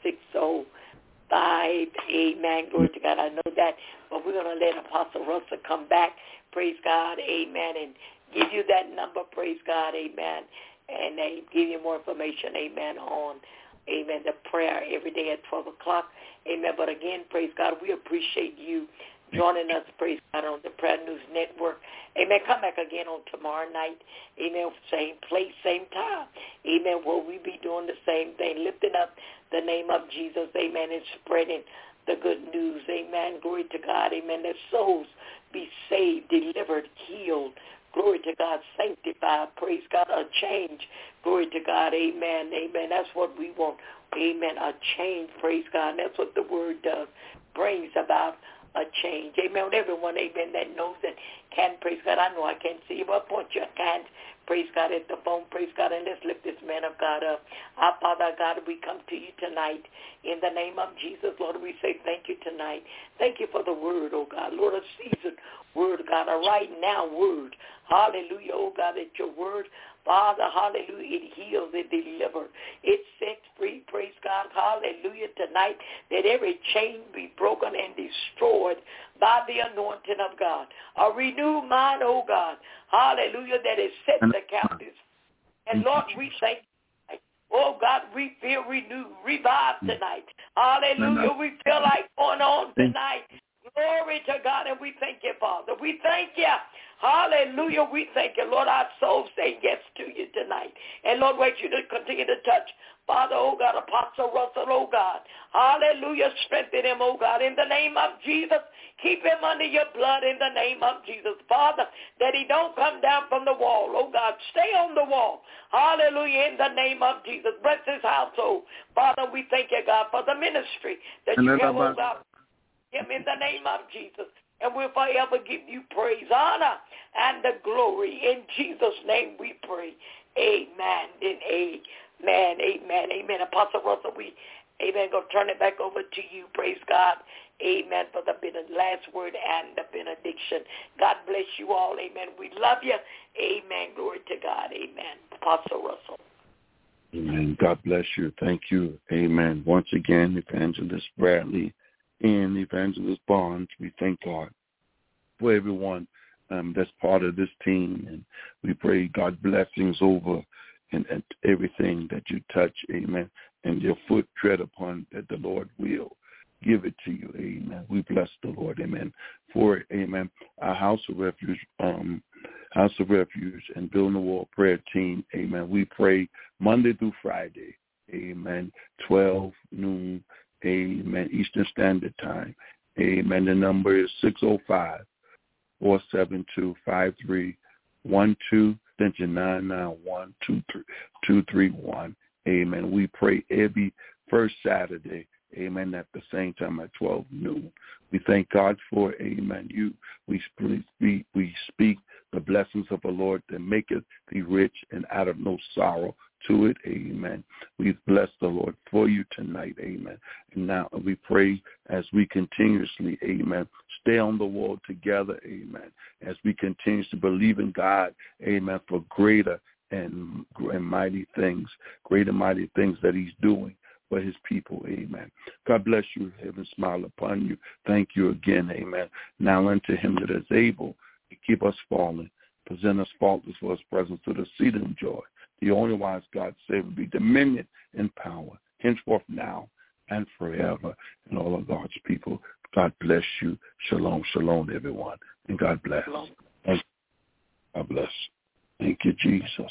605, amen, glory to God. I know that, but we're going to let Apostle Russell come back, praise God, amen, and give you that number, praise God, amen, and give you more information, amen, on, amen, the prayer every day at 12 o'clock, amen. But again, praise God, we appreciate you joining us, praise God, on the Prayer News Network. Amen. Come back again on tomorrow night. Amen. Same place, same time. Amen. Where we be doing the same thing, lifting up the name of Jesus. Amen. And spreading the good news. Amen. Glory to God. Amen. That souls be saved, delivered, healed. Glory to God. Sanctified. Praise God. A change. Glory to God. Amen. Amen. That's what we want. Amen. A change. Praise God. And that's what the word does. Brings about a change. Amen. Everyone, amen, that knows that can, praise God. I know I can't see you, but point your hand, praise God, at the phone, praise God, and let's lift this man of God up. Our Father God, we come to you tonight in the name of Jesus. Lord, we say thank you tonight. Thank you for the word, oh God. Lord, a seasoned word, God, a right now word. Hallelujah, oh God, that your word, Father, hallelujah, it heals, it delivers, it sets free, praise God, hallelujah, tonight, that every chain be broken and destroyed by the anointing of God. A renewed mind, oh God, hallelujah, that is set the captives and And Lord, we thank you. Oh, God, we feel renewed, revived tonight. Hallelujah. We feel like going on tonight. Glory to God, and we thank you, Father. We thank you. Hallelujah. We thank you, Lord. Our souls say yes to you tonight. And, Lord, wait you to continue to touch, Father, oh God, Apostle Russell, oh God. Hallelujah. Strengthen him, oh God, in the name of Jesus. Keep him under your blood in the name of Jesus. Father, that he don't come down from the wall, oh God. Stay on the wall. Hallelujah, in the name of Jesus. Bless his household. Father, we thank you, God, for the ministry that you have, oh God, him in the name of Jesus. And we'll forever give you praise, honor, and the glory. In Jesus' name we pray. Amen and amen, amen, amen. Apostle Russell, amen, going to turn it back over to you. Praise God. Amen, for the last word and the benediction. God bless you all. Amen. We love you. Amen. Glory to God. Amen. Apostle Russell. Amen. God bless you. Thank you. Amen. Once again, Evangelist Bradley and Evangelist Barnes, we thank God for everyone that's part of this team. And we pray God blessings over and everything that you touch. Amen. And your foot tread upon, that the Lord will give it to you. Amen. We bless the Lord. Amen. For it. Amen. Our House of Refuge and Building the Wall prayer team. Amen. We pray Monday through Friday. Amen. 12 noon. Amen. Eastern Standard Time. Amen. The number is 605-472-5312. Extension 991-231. Amen. We pray every first Saturday. Amen. At the same time at 12 noon. We thank God for, amen, we speak the blessings of the Lord that maketh thee rich and out of no sorrow to it. Amen. We bless the Lord for you tonight. Amen. And now we pray as we continuously, amen, stay on the wall together. Amen. As we continue to believe in God. Amen. For greater and mighty things that he's doing for his people. Amen. God bless you. Heaven smile upon you. Thank you again. Amen. Now unto him that is able to keep us falling, present us faultless for his presence to the seat of joy. The only wise God Savior be dominion and power, henceforth now and forever. And all of God's people, God bless you. Shalom, shalom, everyone. And God bless. Shalom. God bless. Thank you, Jesus.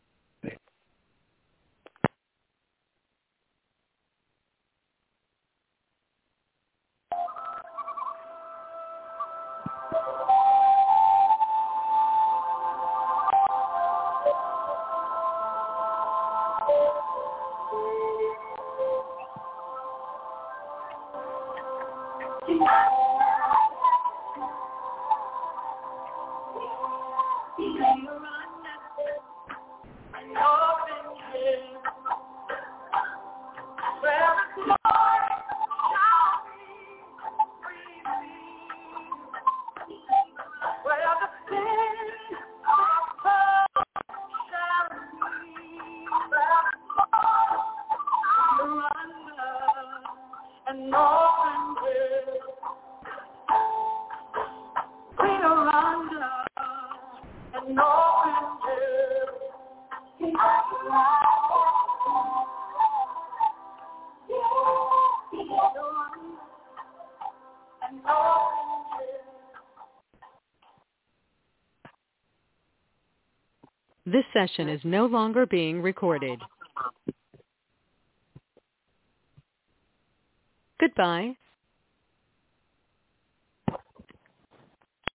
This session is no longer being recorded. Goodbye.